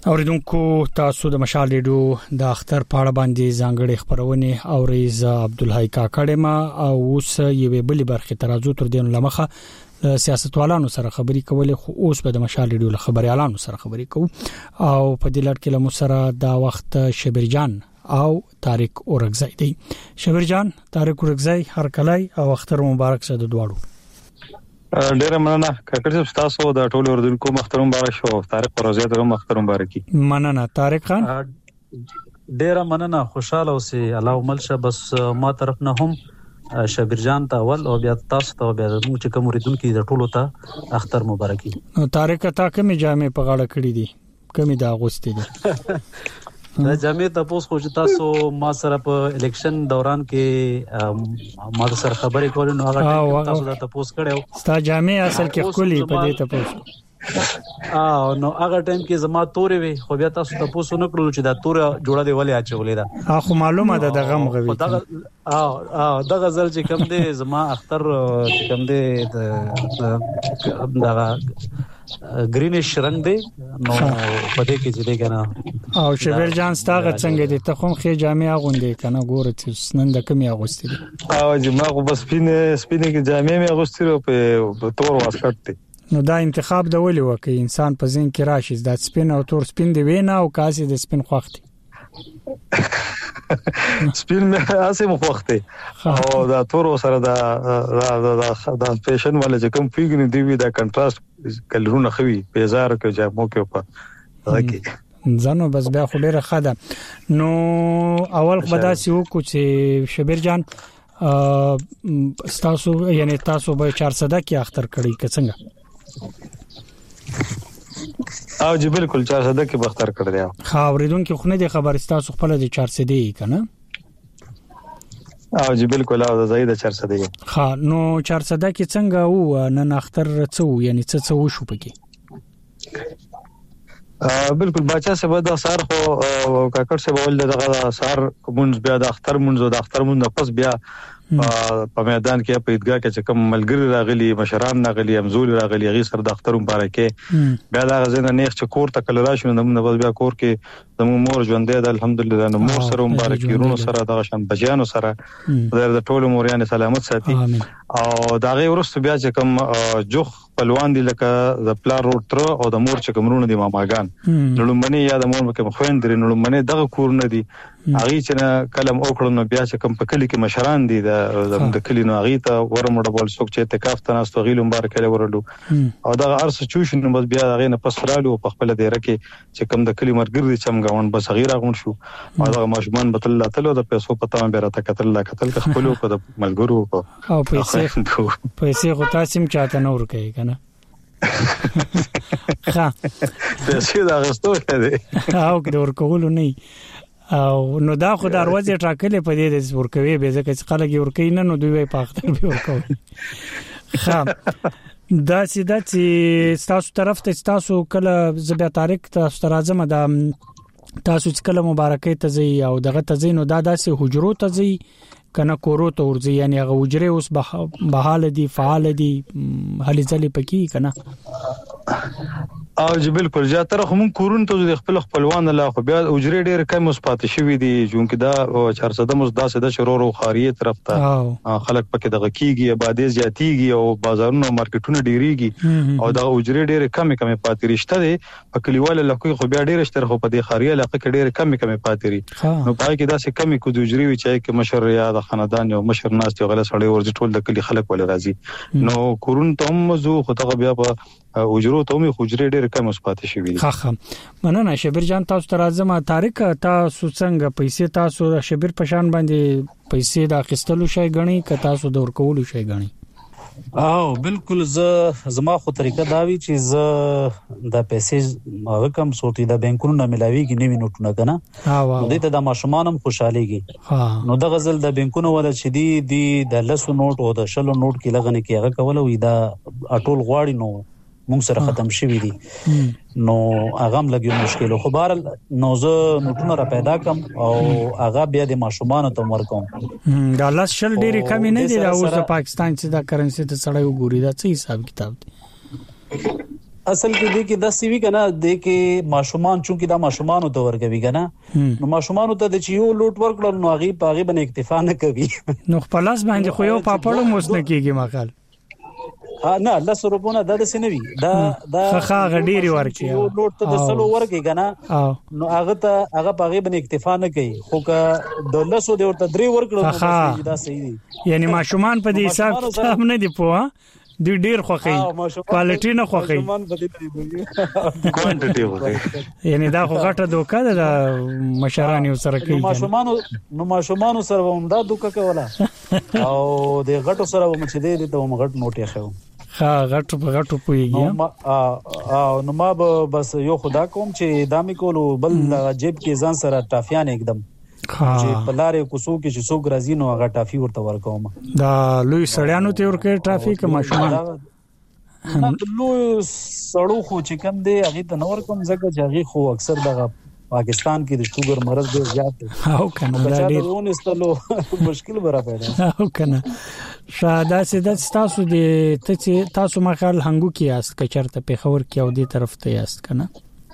[SPEAKER 1] اوریدونکو تاسو د مشال ریډیو د اختر پاړه باندې ځانګړي خبرونه اوریز عبدالحی کاکړما او اوس یوې بلې برخې ترازو تر دین لمخه سیاستوالانو سره خبري کولې خو اوس به د مشال ریډیو خبريالانو سره خبري کوو او په دې لړ کې له مسره دا وخت شبیر جان او طارق اورغزی دی. شبیر جان، طارق اورغزی، هر کله او اختر مبارک شه د دواړو.
[SPEAKER 5] ډیره مننه کاکړ صاحب، تاسو د ټولو اردوونکو مختر مبارک شو. طارق اورغزی ته مختر مبارکي. مننه طارق خان.
[SPEAKER 6] ډیره مننه، خوشاله اوسئ. الله ملشه. بس ما طرف نه هم شبیر جان ته اول او بیا تاسو ته بیا موږ چې کوم اردوونکو د ټولو ته اختر مبارکي.
[SPEAKER 1] طارق ته کومه جامې په غاړه کړې دي؟ کومه دا غوستې دي؟
[SPEAKER 6] دا جامې تاسو خو چې تاسو ما سره په الیکشن دوران کې ما سره خبرې کولې نو هغه تاسو دا تاسو کړو.
[SPEAKER 1] ستا جامې اصل کې خولي په دې تاسو
[SPEAKER 6] نو هغه ټایم کې زما تورې وي، خو بیا تاسو تاسو نه کړل چې دا تورې جوړه دی ولې اچولې ده.
[SPEAKER 1] خو معلومه ده د غم غوي.
[SPEAKER 6] دا غزل چې کوم دی زما اختر چې کوم دی دا گرینش رنگ دی نو پدې کې چې دی کنه.
[SPEAKER 1] او شبیر جان ستاغه څنګه دي؟ ته کوم خې جامې اغوندې کنه؟ ګوره چې نن د کمی اغوستې دي؟
[SPEAKER 5] او چې ما خو بس سپینې کې جامې مې اغوستې په تور واسکټ دي.
[SPEAKER 1] نو دا انتخاب د ولې وکي انسان په ذهن کې راشي دا سپین او تور سپین دی وینا او کاسي د سپین خوختي
[SPEAKER 5] سپین مې اسې مخوخته او دا تور سره دا فیشن ولا چې کوم پیګنی دی دا کنټراست کلرونه خوي په هزار کې جامو کې په هکې
[SPEAKER 1] ځانو بس بیا خو ډیره خده. نو اول خدا سیو کوچ شبیر جان تاسو یعنی تاسو به 400 کې اختر کړی که څنګه؟
[SPEAKER 5] او جی بالکل 400 کې بختر کړ دی.
[SPEAKER 1] خاوریدونکو خو نه دی خبر تاسو خپل د 400 دی کنه؟
[SPEAKER 5] او جی بالکل او د زید 400 دی.
[SPEAKER 1] ها نو 400 کې څنګه وو نن اختر څو یعنی څه وشو پکې؟
[SPEAKER 5] بالکل باچا سبا د سار خو کاکړ سے بول دغه سار مونږ بیا د اختر مونږ پس بیا په میدان کې په عیدګاه کې چې کوم ملګری راغلي مشران راغلي امزول راغلي غي سر د اختر مبارکي بیا دا غزنه نیخ چې کور ته کله راشو نو بیا کور کې د مور ژوندې د الحمدلله نو مور سره مبارکي رونو سره د شان بجانو سره د ټولو موريان سلامت ساتي. او دا غي ورستو بیا چې کوم جوخ پلوان دي لکه د پلار روډ تر او د مور چې کومرونه دي ماماګان نړمنه یا د مور کې مخوین درې نړمنه دغه کور نه دي هغه چې کلم اوکړو نو بیا چې کوم په کلی کې مشران دي د کلی نو هغه ته ورمړ بول څوک چې اعتکاف ته ناستو غیل مبارک له ورلو او دا ارس چوش نو بس بیا هغه نه پس رالو په خپل دیره کې چې کوم د کلی مرګر دي چمګاون بس غیر غون شو او دا مشمن بتل تلو د پیسو پتا مې راته قتل خپل کو د ملګرو
[SPEAKER 1] او پیسې غو تاسو چاته نور کوي کنه ها
[SPEAKER 5] پیسې دا غستو دی
[SPEAKER 1] او کډور کول نه او نو دا خو دروازه ټاکلې په دې د ورکوي به ځکه چې خلک ورکوي نه نو دوی په اختر به ورکوي. دا سیده چې تاسو طرف ته تاسو کله زبیا طارق تاسو راځم دا تاسو چې کله مبارکي ته زی او دغه ته زی نو دا داسې حجرو ته زی کنه کورو ته ورځي یعنی هغه حجره اوس بحال دي فعال دي هلي ځلې پکې کنه؟
[SPEAKER 5] او جی بالکل زیاتره هم کورون ته د خپلوان له خو بیا اجره ډیر کم مثبت شوی دي چونکه دا 400 مزداسه د شرور او خاریه طرف ته خلک پکې دغه کیږي آبادی زیاتیږي او بازارونو مارکیټونو ډیریږي او دا اجره ډیر کم پاتې رښتا دي په کلیوال علاقې خو بیا ډیر شتر خو په دې خاریه علاقې کې ډیر کم پاتې ری نو پای کې دا څه کمی کو د اجره وی چې مشر یا د خاندان یو مشر ناس یو غله سړی ورځ ټول د کلی خلک ول راځي نو کورون ته مزو خو ته بیا په اجرو ته مې حجره ډیر کم مثبت شوی دي.
[SPEAKER 1] ښه مننه شبیر جان. تاسو ته راځم طارق تاسو څنګه پیسې تاسو شبیر پشان باندې پیسې د اخیستلو شي غني که تاسو د ورکولو شي غني؟
[SPEAKER 6] او بالکل زما خو طریقه دا وی چې ز د پیسې هغه کم سوتي د بانکونو نه ملاويږي نیوي نوټونه کنه نو دې ته د ماشومانم خوشاليږي نو د غزل د بانکونو ولا چې دی د لسو نوټ او د شلو نوټ کې لغنه کې هغه کول وي دا اټول غواړي نو موږ سره ختم شوی دي نو هغه هم لګي مشکل خو بهر نو زه نوټونه را پیدا کوم او هغه بیا د ماشومان ته ورکوم.
[SPEAKER 1] دا لاس شل ډیره کمی نه دی اوس د پاکستان چې دا کرنسي ته سړی وګوري دا څه حساب کتاب دی؟
[SPEAKER 6] اصل کې دې کې د سیوی کنه دې کې ماشومان چونکی دا ماشومان ته ورګوي کنه نو ماشومان ته د چيو لوټ ورکړل نو هغه پاغي باندې اکتفا نه کوي
[SPEAKER 1] نو خپل لاس باندې خو یو پاپړو موس نه کیږي ماقال
[SPEAKER 6] نه الله سرپونه د سنوي دا
[SPEAKER 1] خخا غډيري ورکی
[SPEAKER 6] یو لوټ ته د سلو ورکی کنه نو هغه پاغي باندې اکتفا نه کوي خو که د لسو د ورته درې ورکړل دا صحیح دي
[SPEAKER 1] یعنی ماشومان په دې حساب کتاب نه دی پوها د ډیر خوخي کوالټي نه خوخي
[SPEAKER 5] کوانټټي خوخي
[SPEAKER 1] یعنی دا خو غټه دوکا ده مشران یو سره کوي
[SPEAKER 6] نو ماشومان سره هم دا دوکا کوله او د غټو سره هم چې دې ته هم غټ نوټي خو
[SPEAKER 1] غټو په غټو پويږي
[SPEAKER 6] نو ما بس یو خدا کوم چې دامي کولو بل جیب کې ځان سره ټافیان एकदम چې بلاره کوسو کې چې څوک راځي نو هغه ټافي ورته ورکوم
[SPEAKER 1] دا لوی سړیانو ته ورکه ټرافیک ماشومان
[SPEAKER 6] لوی سړو خو چې کم دی هغه ته نور کوم ځکه چې هغه خو اکثر دغه پاکستان کې د شوګر مرض ډیر زیات دی
[SPEAKER 1] او کنه دا ډیر
[SPEAKER 6] ونستلو مشکل برا پیدا
[SPEAKER 1] او کنه شاده سید تاسو د تاسو مخال هنګو کې است کچرته په خبر کې او دې طرف ته است کنه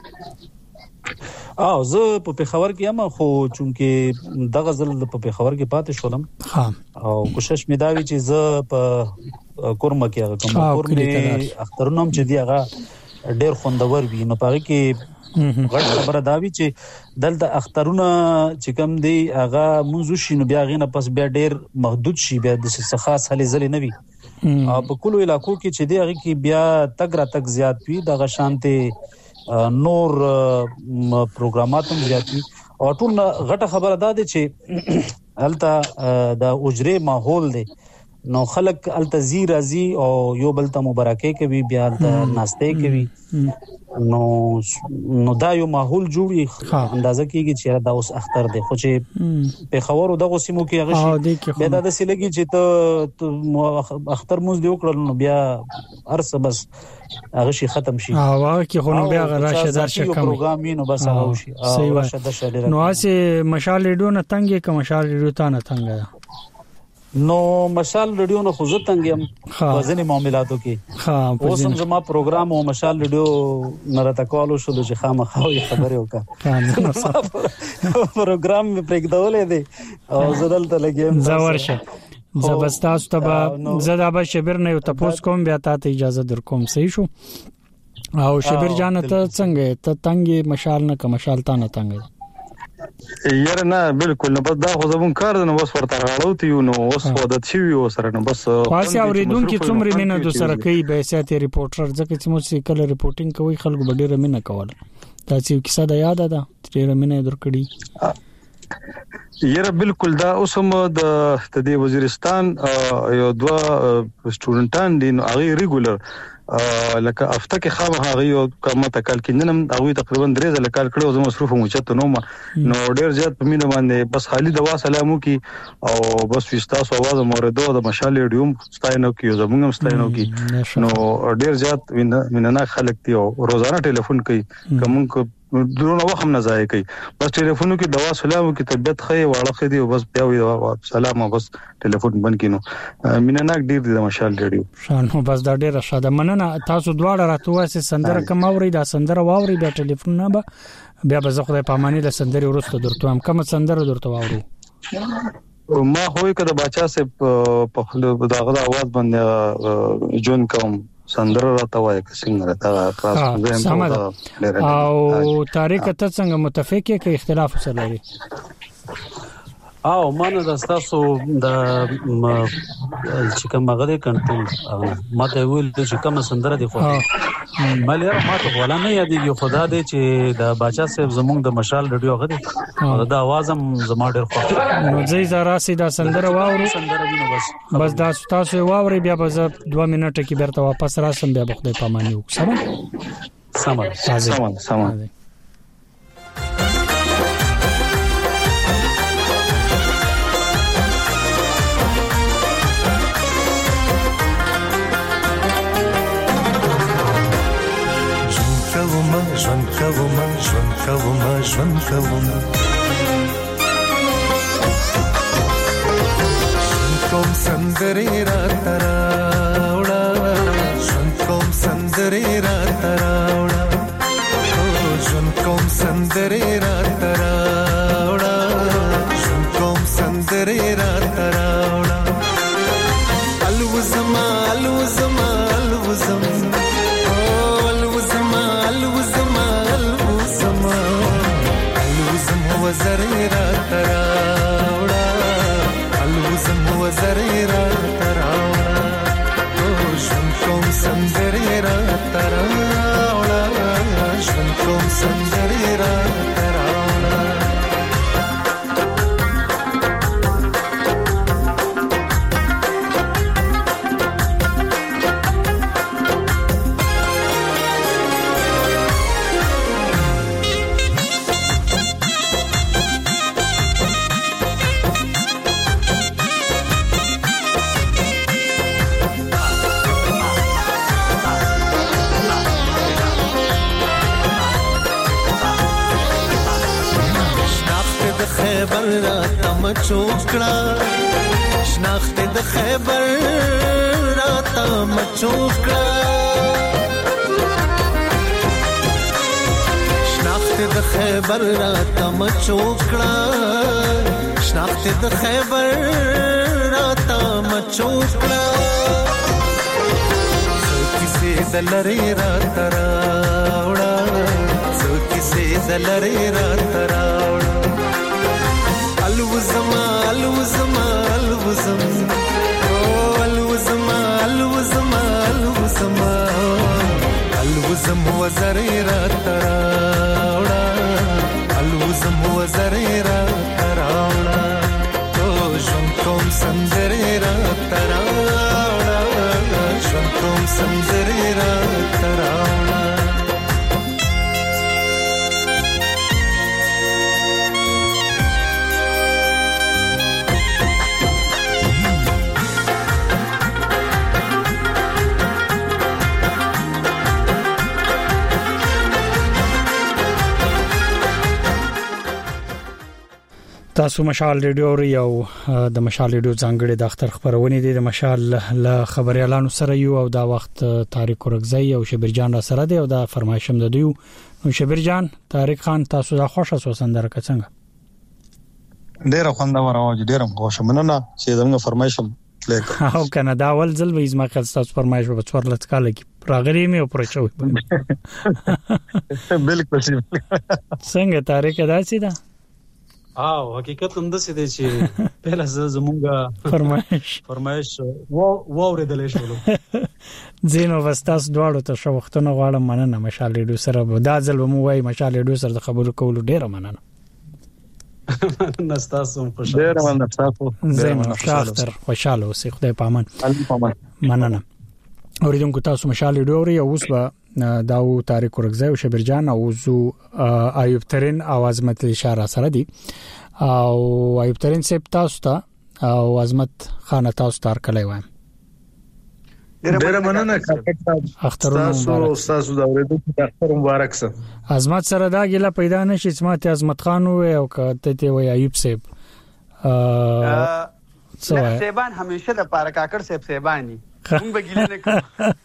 [SPEAKER 6] زه په پیښور کې یم خو چونکه دغه ځل په پیښور کې پاتې شولم او کوشش مې دا وی چې زه په کورمه کې کوم کورمه اخترونم چې دی هغه ډېر خوندور وي نو پاره کې غټ خبره دا وی چې دلته اخترونه چې کم دی هغه منځو شي نو بیا غینه پس بیا ډېر محدود شي بیا د څه خاص هلي ځلې نه وي په کلو علاقو کې چې دی هغه کې بیا تګ را تک زیات وي دغه شانته نور پروګرامات هم زیاتی او ټول غټه خبره ده چې الته د اجره ماحول دی نو خلک الته زیرازي او یو بل ته مبارکي کوي بیا الته ناشته کوي نو دا یو ماحول جوړي اندازه کیږي چې دا اوس اختر دی خو چې په خبرو دغه سیمو کې هغه شي به دا د سلګي چې ته اختر موږ دی وکړل نو بیا ارسه بس هغه شي ختم شي
[SPEAKER 1] هغه کې خو نو بیا راشدار شي کم
[SPEAKER 6] پروګرام نو بس هغه شي راشدار شي
[SPEAKER 1] نو اسه مشال ریډیو نه تنګي که مشال ریډیو ته نه تنګه
[SPEAKER 6] نو مشال ریډیو نه خو زه تنګم وزنی معاملاتو کې اوس هم زما پروګرام او مشال ریډیو نه راته کولو شو چې خامخاوي خبرې وکړه پروګرام مې پرېږدولې دي او زدل ته لګیم
[SPEAKER 1] زورشه زبستاس ته زدا به شبیر نه یو تاسو کوم بیا ته اجازه در کوم صحیح شو او شبیر جان ته څنګه ته تنګي مشال نه که مشال تا نه تنګي
[SPEAKER 5] یاره نه بالکل نه بس دا خو زمون کار نه بس ورته غاړو ته نو اوس عادت شي وي سره نه بس
[SPEAKER 1] خاصه اوریدونکو څومره مینه د سره کوي به سیاته ریپورټر ځکه چې مو کله ریپورټینګ کوي خلکو ډیره مینه کوله تاسو کیسه د یاد ده ډیره مینه درکړي
[SPEAKER 5] یاره بالکل دا اوس هم د وزیرستان یو دوا سټوډنټان دي نو هغه ریګولر لکه افته کې خامخا غي او کومه تکل کیننم هغه تقریبا 3 ځله کال کړو زموږ مصروف مو چته نو ډیر زیات په مینه باندې بس خالي دوا سلامو کی او بس وستاسو आवाज موردو د مشال ریډیوم ستاینو کی زموږ هم ستاینو کی نو ډیر زیات مینه خلک دی او روزانه ټلیفون کوي کوم درونه وخت هم نه ځای کوي بس ټلیفونو کې دوا سلامو کی طبيعت خې واړه خې دی بس بیا وی سلام بس ټلیفون بند کینو مینه ناک ډیر دی د مشال ریډیو
[SPEAKER 1] شانو بس دا ډیر شاده مننه تاسو دواړه راته واسه سندره کوم اوري دا سندره واوري بیا ټلیفون نه بیا به زه خدای پاماني د سندره ورسته درته هم کوم سندره درته واوري
[SPEAKER 5] ما هوې کده بچا سه په داغه आवाज باندې جون کوم سندره راته وای څنګه دا خاص
[SPEAKER 1] او تاریخ ته څنګه متفق کې اختلاف سره لري
[SPEAKER 6] او مانه د تاسو د چې کوم غره کنټرول ماته ویل چې کوم سندره دی خو مالیر ماته ولا نه یادېږي خدا دې چې د باچا صاحب زمونږ د مشال ریډیو غره دا आवाज هم زما ډېر خوښ
[SPEAKER 1] نو زی زرا سیدا سندره واوري بس دا تاسو واوري بیا به 2 منټه کې برته واپس راسم بیا بخدای پاماني وکړم
[SPEAKER 5] سم
[SPEAKER 7] ژوند کوم سندري را تراوړه ژوند کوم سندري سندرې را تراوړه ژوند کوم سندرې را تراوړه ژوند کوم سندرې را تراوړه الوزما الوزما الوزم الوزما الوزما الوزما الوزم وزرې را تراوړه الوزم وزرې را تراوړه ژوند کوم سندرې را تراوړه ژوند کوم سندرې را تراوړه خیبر را تم چوکړه شناخت د خیبر را تم چوکړه شناخت د خیبر را تم چوکړه شناخت د خیبر را تم چوکړه کیسه دلری را تراوړه کیسه دلری را تراوړه الوزما الوزما الوزم الوزما الوزما الوزما الوزم وزرې را تراوړه الوزم وزرې را تراوړه ژوند کوم سندرې را تراوړه ژوند کوم سندرې را تراوړه
[SPEAKER 1] تاسو مشال ریډیو یو د مشال ریډیو ځانګړي د اختر خبرونه دي د مشال له خبريالانو سره یو او دا وخت طارق ورغزی او شبیر جان را سره دی او دا فرمایشم د دیو نو شبیر جان طارق خان تاسو دا خوښه سوسندره کڅنګ
[SPEAKER 5] ډیر خوندور او ډیر خوښه مننه چې زموږ فرمایشم لیک
[SPEAKER 1] او کنه دا ول ځل به زما خل تاسو فرمایش په څوار لټکاله کی راغلی مې او پرچوي
[SPEAKER 5] بالکل
[SPEAKER 1] څنګه طارق دا سیده
[SPEAKER 6] حقیقت هم د څه دی چې پهله زمونږه فرمایش واوریدل شو
[SPEAKER 1] زینو واستاس دواړو ته شو وختونه غواړم مننه مشال ریډیو سره دا ځل مو وای مشال ریډیو سره د خبرو کولو ډیره مننه
[SPEAKER 6] نستاسو خوشاله
[SPEAKER 5] ډیره مننه تاسو
[SPEAKER 1] زینو شاختر خوشاله اوسې خدای پامان مننه اوریدونکو تاسو مشال ریډیو او اوس به داو طارق ورغزی او شبیر جان او زو ایوب ترین او عظمت اشاره سره دي او ایوب ترین سپ تاسو ته او عظمت خان تاسو تر کلی وایم
[SPEAKER 8] ډیره مننه
[SPEAKER 1] اخترونه
[SPEAKER 8] تاسو دا ورېدو ته اختر مبارک سه
[SPEAKER 1] عظمت سره دا ګله پیدا نشي چې ماته عظمت خان او کته ته وای ایوب سپ
[SPEAKER 9] سیبان همیشه د پاره کاکړ سپ سیبانی موږ بګیله نه کوم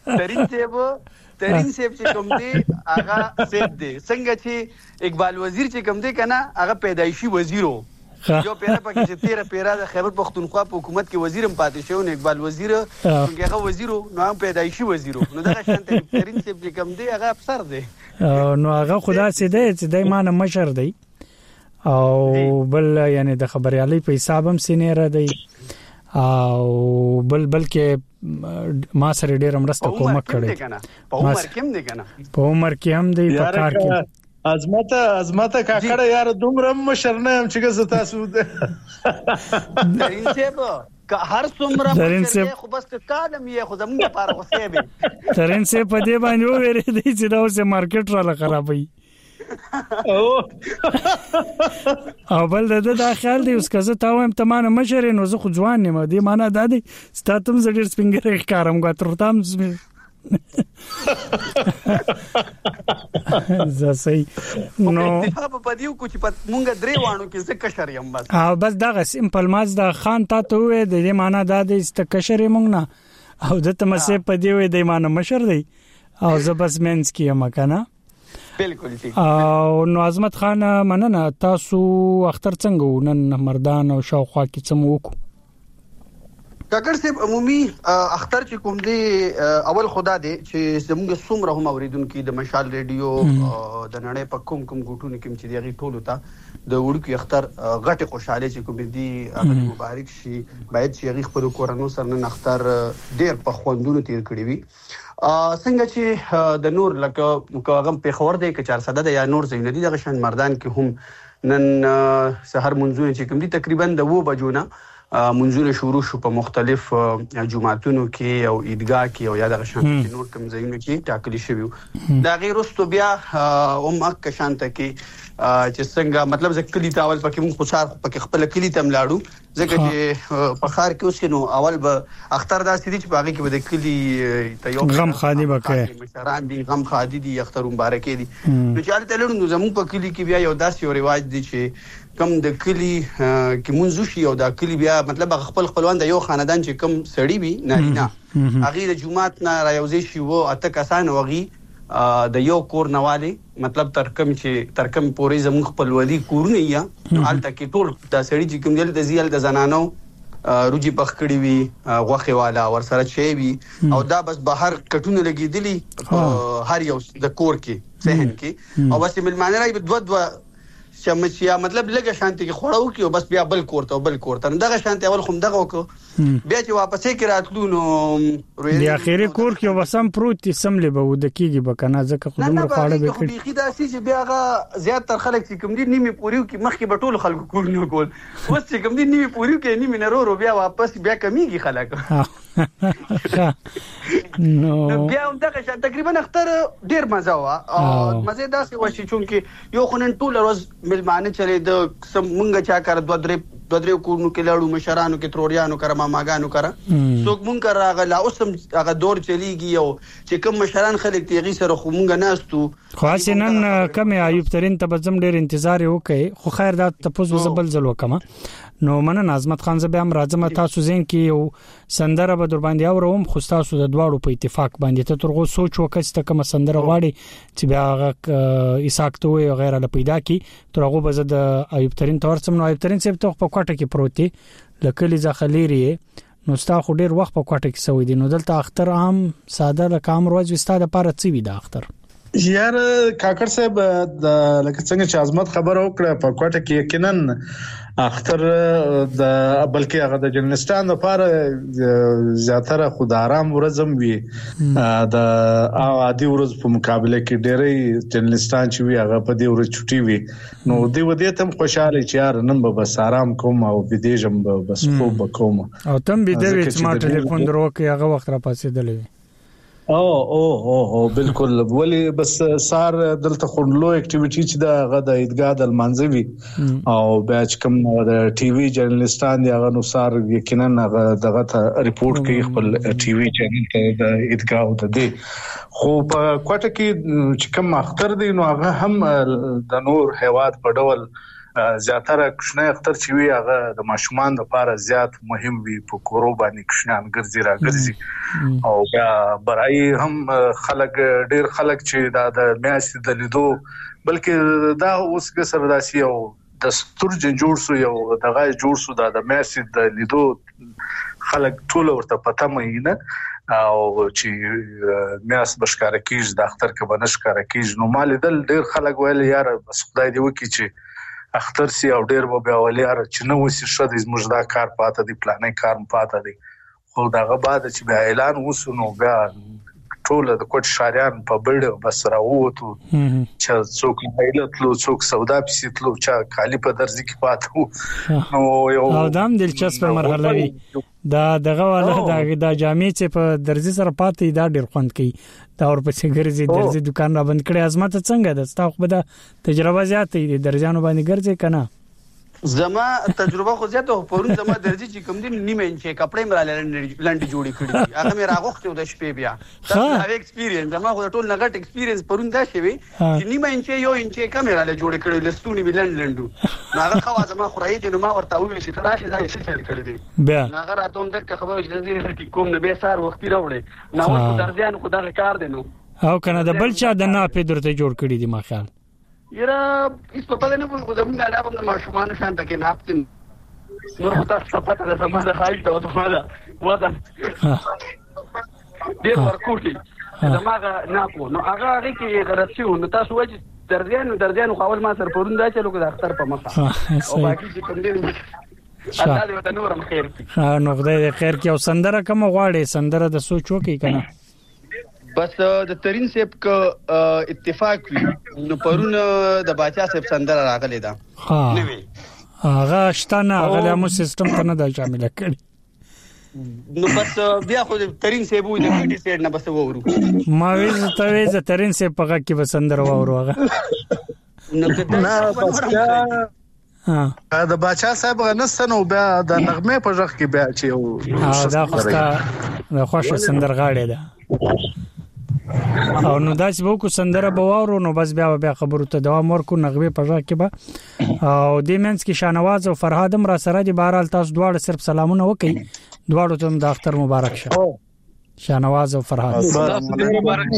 [SPEAKER 9] ترین سیب چې کوم دی هغه سیب دی څنګه چې اقبال وزیر چې کوم دی کنه هغه پیدایشي وزیرو یو پیرا پکې چې 13 پیرا د خیبر پختونخوا په حکومت کې وزیرم پاتې شو نه اقبال وزیر هغه وزیرو نو هم پیدایشي وزیرو نو دغه شانته ترین سیب چې کوم دی هغه افسر دی
[SPEAKER 1] نو هغه خدا سي دی چې دای مانه مشر دی او بل یعنی د خبريالي په حساب هم سینیره دی او بلکې ما سره ډېر مرسته کومک کړي
[SPEAKER 9] په عمر کې هم دی کنه
[SPEAKER 1] په عمر کې هم دی په کار کې
[SPEAKER 8] عظمت کاکړه یار دومره مشر نه هم چې تاسو
[SPEAKER 9] ترین سیب که هر څومره مشر خو بس کالم یې خو زموږ لپاره غوسه به
[SPEAKER 1] ترین سیب په دې باندې وېری دی چې دا اوسه مارکیټ را خرابوي او بل دا خیال دی اوس کزه تا وایم ته مانه مشر نو زه خو ځوان نیم دی مانه دادی ستاتم زړیر سپینګر ښکارم غوتر تام زسي نو
[SPEAKER 9] په دیو کو چې مونږ درې وانو کې څه کشر یم بس
[SPEAKER 1] بس دا سمپل ماز دا خان تا ته وې د دې معنی دا د است کشر مونږ نه او د تمسه په دی وې د معنی مشر دی او زبس منس کی مکانه
[SPEAKER 9] بالکل ٹھیک.
[SPEAKER 1] او نو عظمت خان مننه تاسو اختر څنګه نن مردان او شاوخوا کې څه مو وکړو؟
[SPEAKER 9] کاکړ صاحب عمومي اختر چې کوم دی اول خدا دی چې زموږ څومره هم اوریدونکو د مشال ریډیو د نړۍ په کوم ګوټونو کې چې دی ټولو ته د وړوکی اختر غټه خوشاله چې کوم دی هغه مبارک شي. باید چې هغه خپل کورونو سره نن اختر ډیر په خوندونو تیر کړی وي. څنګه چې د نور لکه کوغم په خور دی ک 400 د یا نور زین دي د شان مردان کې هم نن سحر منځونه چې کوم دي تقریبا د 2 بجو نه منځونه شروع شو په مختلف جمعاتونو کې او عیدګاه کې او یا د شان کې نور کوم ځایونو کې ټاکلي شوی. دا غیر واستو بیا مکه شانته کې چې څنګه مطلب ځکلی تاول پکې مون خوشار پکې خپل کلی تم لاړو ځکه چې په خار کې اوس نو اول به اختر دا سړي چې باغی کې به د کلی ته یو
[SPEAKER 1] غم خادي وکړي
[SPEAKER 9] مشران دي غم خادي دي اختر مبارک دي. نو چې حالت له نو زمو په کلی کې بیا یو داسې یو رواج دي چې کم د کلی کې منځو شي او د کلی بیا مطلب خپل خپلوان د یو خاندان چې کم سړی وي نه هغه د جمعات نه رايوځي شي وو اته کسان وغي د یو کور نواله مطلب ترکم پورې زموږ خپل ودی کورونه یا حالت کې ټول د سړی چې کوم دل د زیل د زنانو روجي پخ کړی وي غوخه والا ور سره چي وي او دا بس بهر کټونه لګیدلی هر یو د کور کې صحن کې او بس ملمانه راي دو شمچیا مطلب لګه شانتي کې خوړاو کې او بس بیا بل کورته دغه شانتي اول خم دغه وکړو بیا چې واپس کې راتلو نو
[SPEAKER 1] د اخیری کور کې وسم پروت سملې به د کیږي بکنه ځکه خودم راخاړه به
[SPEAKER 9] کړي خو دا چې بیا غا زیات تر خلک چې کوم دي نیمه پوریو کې مخکې بټول خلکو کور نه کول اوس چې کوم دي نیمه پوریو کې نیمه نرو بیا واپس بیا کمیږي خلک نو بیا هم دغه شان تقریبا اختر ډیر مزه وا او مزه داسې وشي چې یو خنن ټول ورځ ملمانه چلے د مونږه چا کار دوه درې کورونو کې لاړو مشرانو کې تروریانو کړه ماماګانو کړه څوک مونږ راغلا اوس هم هغه دور چلیږي او چې کوم مشران خلک تیغي سره خو مونږ ناستو
[SPEAKER 1] خاص نن کم ایوب ترين ته بزم ډیر انتظار وکي خو خیر دا تاسو زبل زل وکما نو من عظمت خان زبه هم راځم تاسو زین کې یو سندره به در باندې اوروم خو تاسو د دواړو په اتفاق باندې ته ترغو سوچ وکړئ ته کوم سندره غواړي چې بیا ایساکتوي او غیره ل پیدا کی ترغو به زه د ایوب ترين تورسم نو ایوب ترين سپ ته په کوټه کې پروتي لکلی ځخلیری نو ستا خو ډیر وخت په کوټه کې سوي دي نو دلته اختر عام ساده لکام روز وستا د پاره څه وی د اختر
[SPEAKER 8] یار کاکړ صاحب د لکه څنګه چې عظمت خبر وکړه په کوټه کې یقینا اختر د بلکې هغه د جنستان لپاره زیاتره خود آرام ورځم وي د عادي ورځ په مقابله کې ډېرې جنستان چې وي هغه په دې ورځ چټي وي نو دې ودې ته خوشاله چې یار نن به بس آرام کوم او بيدېجم بس خوب کوم
[SPEAKER 1] او تم بيدې چې ما ټلیفون دروکه هغه وخت را پاسېدلې
[SPEAKER 8] او بالکل ولی بس سار دلته خورلو اکټیویټی چې دا غدا عیدګاه د منځوي او بیاچ کوم د ټي وي جرنالستان دی هغه نو سار یقینا دغه ته ریپورت کوي خپل ټي وي چینل ته د عیدګاه او د خو په کوټه کې چې کوم اختر دی نو هغه هم د نور هیواد په ډول زیاتره کښنه اختر چې وی هغه د ماشومان لپاره زیات مهم وي په کورو باندې کښنان ګرځي راګرځي او بیا برای هم خلک ډیر خلک چې د میاشتې د لیدو بلکې دا اوس سره داسي او د ستورج جوړ سو یو دغه جوړ سو د میاشتې د لیدو خلک ټول ورته پته مې او چې میاس بشکاره کیږي د اختر کې بنشکاره کیږي نو مال دل ډیر خلک ویل یار بس خدای دې وکړي چې اختر سي او ډیر به بیا ولر چې نو وسی شته زموږ دا کار پاته دی پلانې کار پاته دی خو داغه بعد چې بیا اعلان وسونو بیا ټول د کوټ شاریان په بلډ بس راووتو چې څوک هیلتلو څوک سودا پسیتلو چې کالی په درځي کې پاتو نو یو
[SPEAKER 1] دام دلچسپ مرحله وی دا دغه والا دا جامې چې په درځي سره پاتې دا ډیر خوند کوي دا ورپسې ګرځي درځي دکان را بند کړي عظمت څنګه ده تاسو په دا تجربه زیاتې دي درځانو باندې ګرځي کنه
[SPEAKER 9] زما تجربه خو زیاته پرون زما درځي چې کوم دین نیمه انچه کپڑے مراله لنډ جوړی کړی هغه مې راغوخته د شپې بیا دا ایکسپیرینس زما خو ټول نغټ ایکسپیرینس پرون دا شوی چې نیمه انچه یو انچه کیمراله جوړی کړی لستونی لنډو هغه خو زما خورای دي نو ما ورته ویل چې تراشه دا څه چل کړی دی
[SPEAKER 1] بیا
[SPEAKER 9] هغه راتوم د خبرو چې زه کې کوم نه به سار وختي راوړې نو اوس درځان خو دا کار دی نو
[SPEAKER 1] او کنه د بل چا د نه په درته جوړ کړی دی ما خیال
[SPEAKER 9] یره هیڅ په پدې نه پوهیږم زموږ نه علاوه د ماشومان شان تکي ناپتن نور تاسو په پته ده سمه ده خایته او ته ده ودا ډیر ورکوټي دماغه ناپو نو هغه کې غرسیو نو تاسو وایي درځانو خپل ما سره پرون دا چې لوګ د اختر په مخه او باقي چې کوم دي الله دې وته نورم خیر کړي
[SPEAKER 1] نو خدای دې خیر کړي او سندره کوم غواړي سندره د سوچو کې کنه
[SPEAKER 9] بس د ترين سیب کو اتفاق وي نو پرون د باچا سیب سندره راغلی دا
[SPEAKER 1] نوې هغه شتنه هغه مو سیستم ته نه دا شامل کړي
[SPEAKER 9] نو بس بیا خو ترين سیب وي د پیټي سیډ نه بس وورو
[SPEAKER 1] ما ویل ترين سیب په کې بسندر وورو هغه
[SPEAKER 8] نه بس دا باچا صاحب غنستنو بیا د نغمه په ځخ کې بیا چې
[SPEAKER 1] دا خوستا د خوښ سندرغاړي ده او نو داس به کو سندره بوارو نو بس بیا خبرو ته دوام ورکو نغمه په ځخ کې به او د مینس کې شانواز او فرهادم را سره دي بهرال تاسو دواړه صرف سلامونه وکي دواړو ته د اختر مبارک شه شانواز او فرهاد
[SPEAKER 8] مبارک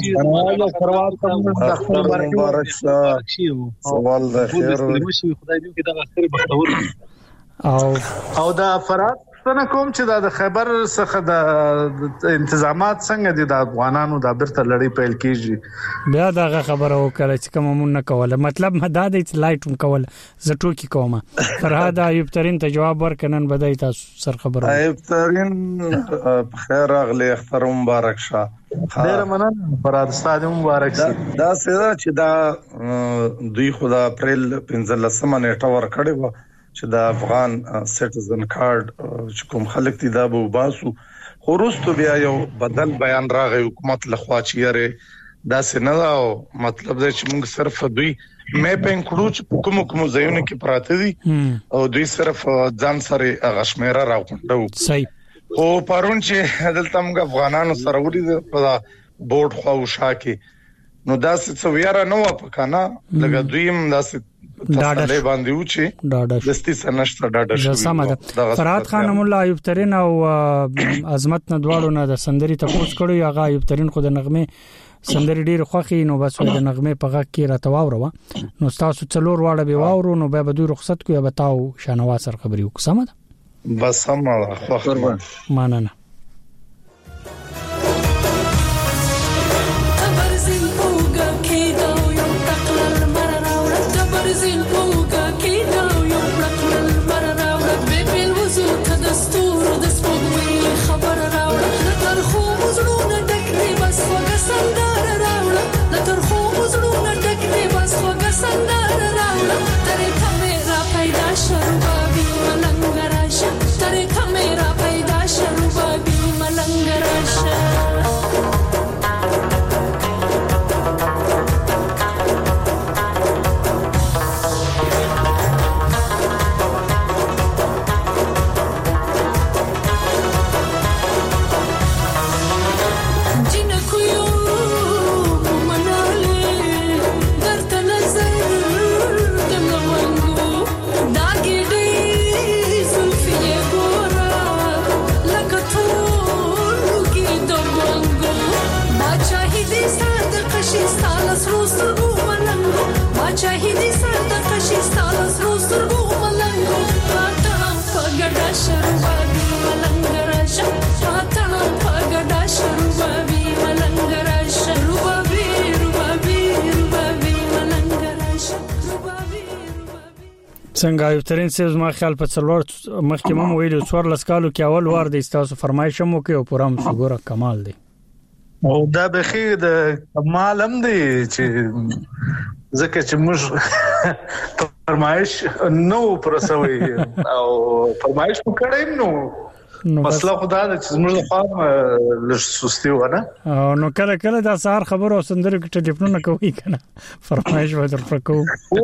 [SPEAKER 8] شه سوال د خیر
[SPEAKER 6] خدای دې کې د اختر بختور
[SPEAKER 8] او دا فرهاد څنګه کوم چې د خیبر څخه د انتظامات څنګه دي د افغانانو د برته لړۍ پیل کیږي
[SPEAKER 1] بیا دا خبره وکړه چې کوم مون نه کوله مطلب مدا د لایټوم کوله زټو کی کومه فرهاد ایوب ترين ته جواب ورکنن بدای تاسو سر خبره
[SPEAKER 8] ایوب ترين خیر اغلی اختر مبارک شه ډیر مننه فرهاد استاد مبارک شه دا څه چې دا دوی خدا اپریل 15 نیټه ور کړی و چې د افغان سټیزن کارت چې کوم خلک دي دا به وباسو خو وروسته بیا یو بدل بیان راغی حکومت لخوا چې دا څنګه او مطلب دا چې موږ صرف دوی مې په انکلوډ چې کوم ځایونه کې پراته دي او دوی صرف ځان سره غشمیره راوړو
[SPEAKER 1] صحیح
[SPEAKER 8] او پرون چې دلته موږ افغانانو سره ورې په بورډ خو شاکي نو دا څه ویاره نو پکانه لکه دویم دا ډاډه باندې و چې دستي سنشت ډاډه
[SPEAKER 1] شو فرهاد خان مولا ایوب ترين او عظمت نه دواړو نه د سندري تپوس کړو یا ایوب ترين خو د نغمه سندري ډیر خوخي نو بس د نغمه په غږ کې راتواورو نو تاسو څلور واړه به واورو نو به دوی رخصت کوي به تاو شانواز سره خبري وکسمه
[SPEAKER 8] بس هم خوخه
[SPEAKER 1] ماننه څنګه ایوب ترين سیز ما خیال په څلور مخکې مم ویلو څوار لسکالو کې اول وار د استاسو فرمایش مو کې او پرام شګوره کمال دی
[SPEAKER 8] او دا به د کمال هم دی چې ځکه چې موږ فرمایش نو پرسوي او فرمایش وکړم نو مسله خدا د چې موږ لپاره لږ سستی ونه
[SPEAKER 1] نو کله دا سهار خبر او سندره کې ټلیفون کوي کنه فرمایش و در پکو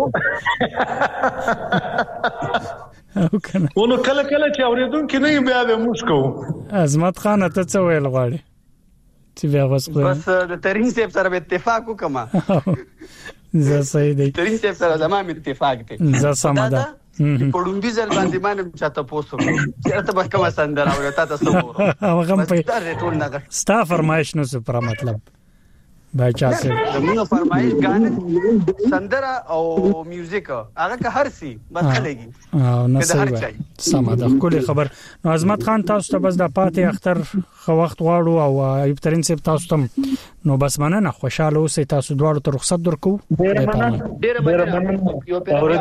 [SPEAKER 1] او کنه
[SPEAKER 8] ونو کله چې اوریدونکو نه بیا به موږ کوو
[SPEAKER 1] عظمت خان ته څه ویل غواړي چې بیا
[SPEAKER 9] بس د ترين سیب سره اتفاق وکما
[SPEAKER 1] زه صحیح دی
[SPEAKER 9] ترين سیب سره زمام اتفاق دی
[SPEAKER 1] زه سمدا
[SPEAKER 9] په ډومبي ځل باندې مانم چاته پوسو چې ته به کوم سندره او ته تاسو وره
[SPEAKER 1] هغه په ستا فرمایش نو څه پر مطلب بچا سه
[SPEAKER 9] زموږ فرمایش غانه سندره او میوزیک هغه که هر سی بس خلګي
[SPEAKER 1] او نه سم ده کله خبر نو عظمت خان تاسو ته بس د پاتې اختر خو وخت غواړو او ایوب ترين سپ تاسو ته نو بس مننه خوشاله اوسئ تاسو دواړو ته رخصت درکو
[SPEAKER 9] ډیر مننه یو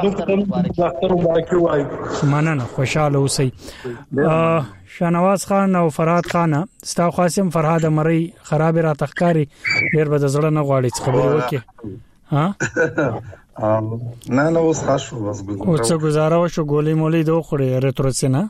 [SPEAKER 9] پیغام
[SPEAKER 1] مننه خوشاله اوسئ شاهنواز خان او فرهاد خان ستا خاصم فرهاد مری خراب را تخکاری ډیر به زړه نه غواړي خبرې وکي ها
[SPEAKER 8] نه اوس خاصو بس ګذاره
[SPEAKER 1] او څه گزاره وشو ګولې مولې دوه خوري ریتروسینا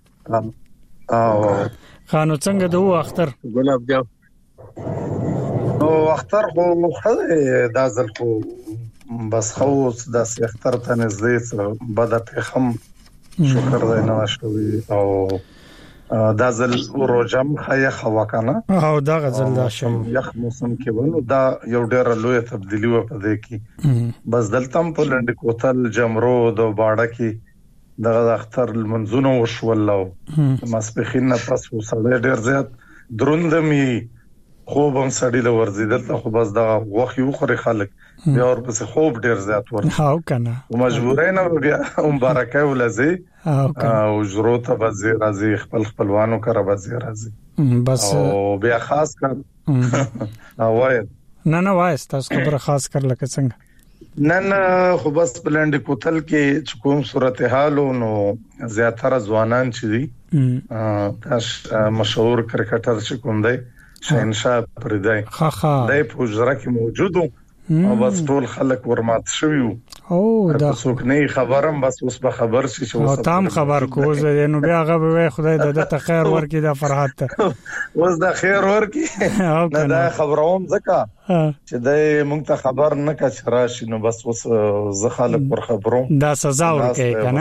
[SPEAKER 1] خانو څنګه دوه اختر
[SPEAKER 8] ګلاب جاو نو اختر خو دا ځل خو بس خو د اختر ته نږدې بده پیغام شکر دی نه شوی او دا ځل روزم خیا خوا کنه
[SPEAKER 1] او دا غزل دا شم
[SPEAKER 8] یخ موسم کې ونه دا یو ډېر لوی تبدیلی و پدې کې بس دلته په لند کوتل جمرو دو باړه کې دغه اختر منځونو وشولو مسبخین نه پس وسړی ډېر زیات دروندمي خوب هم سړی له ورزیدل خو بس دا وخت یو خوري خلک بیا ور پس خوب ډېر زیات ورته
[SPEAKER 1] هاو کنه
[SPEAKER 8] مجبورای نه بیا مبارکه ولزي او ضرورت به راځي خپلوانو کرا به راځي
[SPEAKER 1] بس
[SPEAKER 8] او بیا خاص کر وای
[SPEAKER 1] نه وای تاسو خبره خاص کر لکه څنګه
[SPEAKER 8] نه خو بس بلند کوتل کې کوم صورتحال نو زیاتره ځوانان چې دي مشهور کرکټر چې کوم دی شهنشاه پردای دای په جره کې موجودو او بس ټول خلک ورمات شویو
[SPEAKER 1] او دا
[SPEAKER 8] څوک نه خبرم بس اوس به خبر شي چې
[SPEAKER 1] او تام خبر کوزه نو بیا هغه به خدای د خیر ورکړي د فرحت ته
[SPEAKER 8] اوس د خیر ورکړي دا خبروم ځکه چې د مونږ ته خبر نه کچ راشي نو بس اوس زه خلک پر خبروم
[SPEAKER 1] دا سزا ورکړي کنه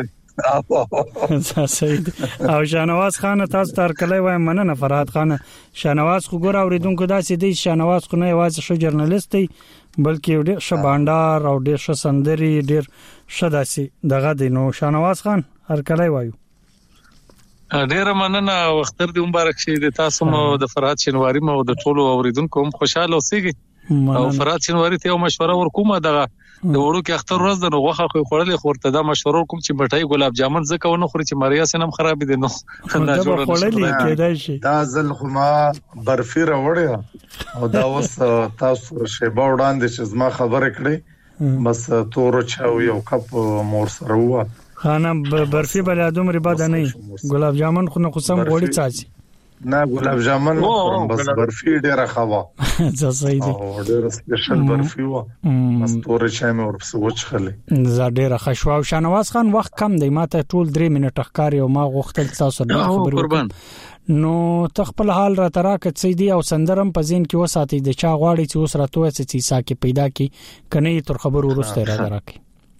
[SPEAKER 1] سید او شاهنواز خان تاسو تر کله وای مننه فرهاد خان شاهنواز خو ګور اوریدونکو داسې دی شاهنواز خو نه یوازې شو جرنالست دی بلکې ډېر ښه بانډار او ډېر ښه سندري ډېر ښه داسې دغه دی نو شاهنواز خان هر کله وایو
[SPEAKER 10] ډېر مننه وختر دې مبارک شه د تاسو مو د فرهاد شینواری مو د ټولو اوریدونکو هم خوشاله اوسئ او فرهاد شینواری ته مشوره ورکوم دغه د وړو کې اختر ورځ د غوخه خو خورلې خورته دا مشوره کوم چې مټای ګلاب جامن زکه ونه خوري چې ماریا سينم خراب دي نو
[SPEAKER 1] دا خورلې کېدای شي
[SPEAKER 8] دا ځل خو ما برفي راوړې او دا اوس تاسو شیبه وړاندې چې زما خبره کړې بس تور چاو یو کپ مور سره و
[SPEAKER 1] خانم برفي بل ادم ربا ده نه ګلاب جامن خو نه قسم غوړي چاچی
[SPEAKER 8] نه ګلاب جامن بس برفي ډیره خوا
[SPEAKER 1] زه صحیح دي
[SPEAKER 8] او ډیره سپیشل برفي و بس تور چای مې ورپسې وڅخلې
[SPEAKER 1] زه ډیره خشوا او شاهنواز خان وخت کم دی ماته ټول 3 منټه ښکاری او ما غوښتل تاسو نه خبرو نو تخپل حال را تراکه سیدی او سندرم په زین کې وساتې د چا غواړي چې اوس راتوي چې ساکي پیدا کی کني تر خبر ورسته را راکې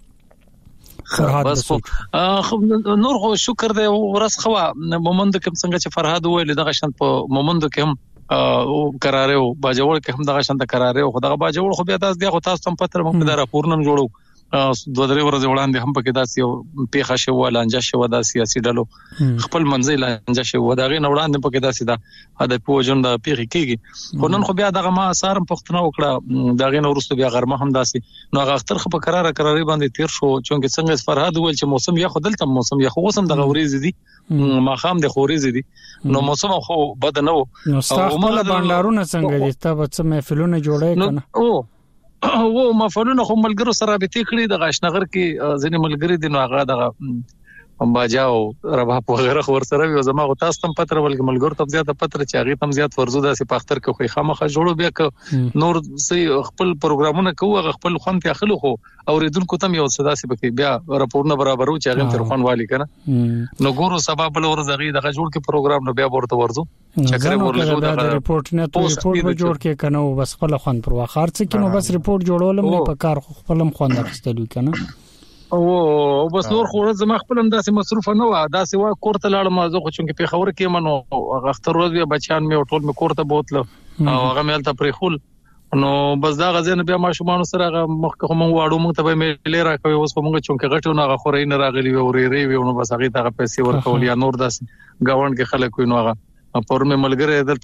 [SPEAKER 10] بس خو نور خو شکر دی ورس خو مومند کوم څنګه چې فرهاد ویل دغه شان په مومند کې هم او قراره او باجوړ کې هم دغه شان ته قراره او دغه باجوړ خو بیا تاسو دی خو تاسو هم پتر مو د راپورنم جوړو دوه درې ورځې وړاندې هم پکې داسې پیښه شو لانجه شو د سیاسي ډلو خپل منځي لانجه شو دغه نه وړاندې پکې داسې دا د پوجن د پیښه کېږي خو نن خو بیا دغه ما سارم پښتنه وکړه دغه نو ورسته بیا غرمه هم داسې نو هغه اختر خو په قراره باندې تیر شو چې څنګه فرهاد ویل چې موسم یا خو دلته موسم یا خو وسم دغه وريز دي ما خام د خوريز دي نو موسم خو بد نه و
[SPEAKER 1] نو ستاسو باندارونه څنګه دي تاسو څه محفلونه جوړای کنه
[SPEAKER 10] او مفعولونه خو ملګرو سره به تکړی د غاشنغر کې ځنې ملګری دي نو هغه دغه باجاو رباب وغیرہ ور سره وي زما غو تاسو تم پتر ولګ ملګرو ته زیاته پتر چې هغه تم زیات ورزو داسې پختر کې خو خامخه جوړو بیا ک نور سي خپل پروګرامونه کوه خپل خوان ته اخلو خو اوریدونکو تم یو صدا سي بکې بیا راپورونه برابرو چې هغه تر خوان والی کنه نو ګورو سبب له ورزغي دغه جوړ کې پروګرام نو بیا ورته ورزو چکر ورلو
[SPEAKER 1] دا ریپورت نه ته ریپورت به جوړ کې کنه بس خپل خوان پر واخر څه کې نو بس ریپورت جوړولم نه په کار خپلم خوان راستلو کنه
[SPEAKER 10] او بس نور خو زما خپلم داسې مصروف نه و داسې وا کوړه لاړم زه خو چې په خبر کې منو اختر ورځ بیا بچان مې ټول مې کوړه بوتل او هغه مې تل پرې خول نو بس دا غزن بیا ما شومان سره مخکې هم واړو موږ ته به مې لرا کوي اوس موږ چې غټو نه غخورې نه راغلي و ورې وي نو بس هغه ته پیسې ورکول یا نور داسې گاوند کې خلک وینو هغه پرمه ملګری دلته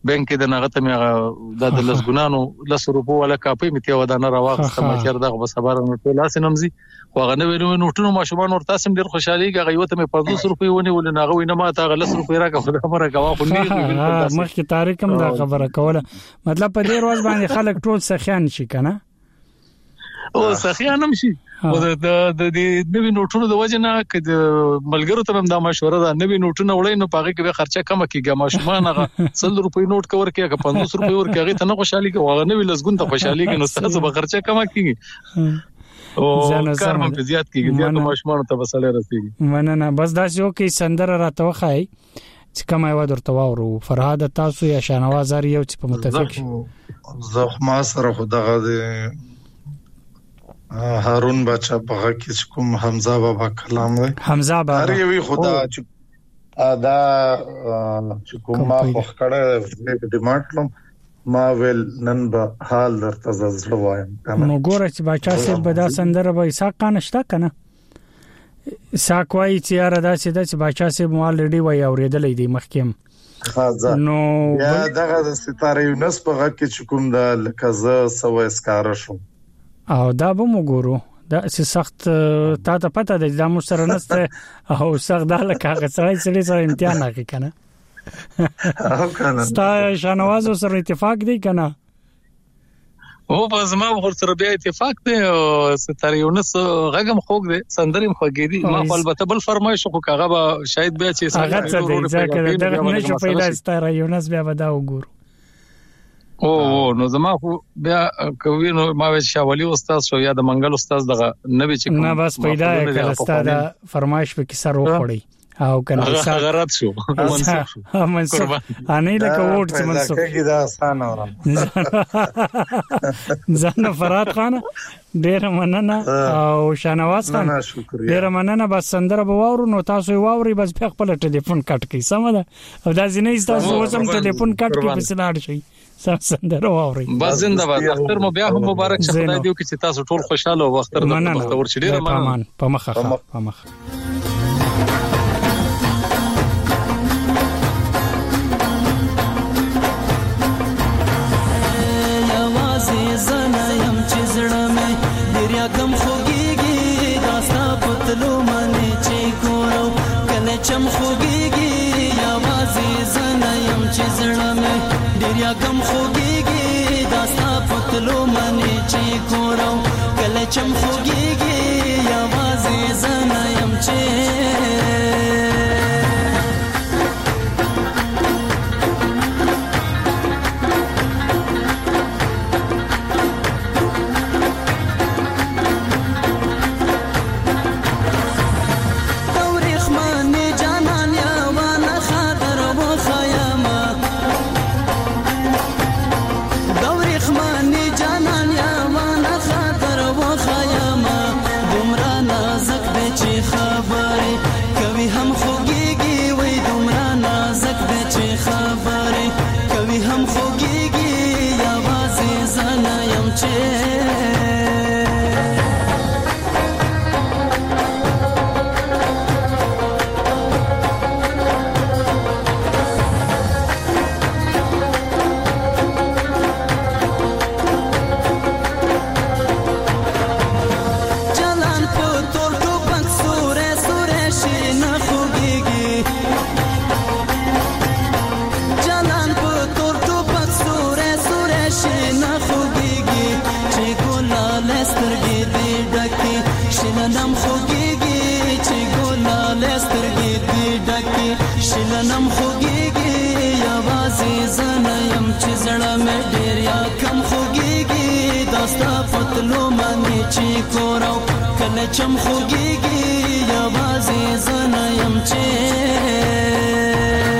[SPEAKER 10] بانک کې د نغته مې د لسګونانو 10 روپو ولا کاپي مې ته ودانه راوخته مې چر دغه بسبار نو ټول اسنمزي واغه نو نوټونو ماشومان ورته سم ډیر خوشالي غيوته مې 500 روپۍ ونی ول نه غوینه ما ته 10 روپۍ راکړه خبره کوا خو نه
[SPEAKER 1] مخکې تاریخ هم دا خبره کوله مطلب په دې ورځ باندې خلک ټول سخیان شي کنه
[SPEAKER 10] او سخیان هم شي او د نوې نوټونو د وجه نه چې ملګرو ته هم دا مشوره ده نوې نوټونه وړي نو پاګه کې به خرچه کم کیږي ماشومان هغه 100 روپۍ نوٹ کور کې 500 روپۍ ور کې هغه ته نه خوشحالي کوي هغه نوې لسګون ته خوشحالي کوي نو تاسو به خرچه کم کیږي او کار هم زیات کیږي زیات ماشومان ته وساله رسیږي
[SPEAKER 1] مننه بس دا یو کې سندره راته وخای چې کومه و درته واورو فرهاد تاسو یا شانواز یو چې په متفق
[SPEAKER 8] زخما سره خدغه هارون بچا په کې کوم حمزه بابا کلام دی
[SPEAKER 1] حمزه بابا
[SPEAKER 8] هر یوي خدا چې دا چې کوم ما خو کړه ډیماټلم ما ویل نن به حال درته زړه وایم
[SPEAKER 1] نو ګوره چې بچا سي به دا سندره به اساق نشته کنه اساق وای چې یاره دا چې بچا سي مال لري وای اوریدلې دی مخکیم
[SPEAKER 8] نو یا دغه ستاره یونس په کې کوم دا لکه سو اسکار شو
[SPEAKER 1] او دا به موږ دا سخت تا ته پته ده دا مو سره نسته او سخت دا لکه غسرای سره امتحان کوي کنه
[SPEAKER 8] او کنه
[SPEAKER 1] ستا شانواز سره اتفاق دی کنه
[SPEAKER 10] او په زما ور سره بیا اتفاق دی او ستاره یونس غږم خوګ دی سندریم خوګی دی ما البته بل فرمایش خو کاغه به شاید بیا چې
[SPEAKER 1] هغه څه دی ځکه دغه نشو پیدا ستاره یونس بیا ودا وګورو
[SPEAKER 10] او نو زما خو بیا کوي نو ما وی شاولي استاد شو یا د منګل استاد دغه نبی چې
[SPEAKER 1] نه بس پیدا کړ استاد فرمایش په کې سر وخړی او کنه
[SPEAKER 10] غلط شو
[SPEAKER 1] منصف اني لکه ووټ چې منصف
[SPEAKER 8] کې دا آسان اورم
[SPEAKER 1] ځان فرات خان ډیر مننه او شانواز خان ډیر مننه بس سندره بواورو نو تاسو واوري بس په خپل ټلیفون کټ کی سم ده او دا ځینې تاسو وسم ټلیفون کټ کی په سلاړ شي سندره واوري
[SPEAKER 10] بس زنده باد اختر مو بیا هم مبارک شه خدای دې چې تاسو ټول خوشاله او اختر د مختور شي ډیر مننه
[SPEAKER 1] په مخه
[SPEAKER 11] کم خوږیږي داستا پتلو منی چې ګورو کله چم خوږیږي یوازې زنه يم چې زړه مې ډیر یا کم خوږیږي داستا پتلو منی چې ګورو کله چم خوږیږي یوازې زنه يم چې شلنم خوږیږي یوازې زنه يم چې زړه مې ډیر یا کم خوږیږي داستا پتلو منی چې کورو کله چم خوږیږي یوازې زنه يم چې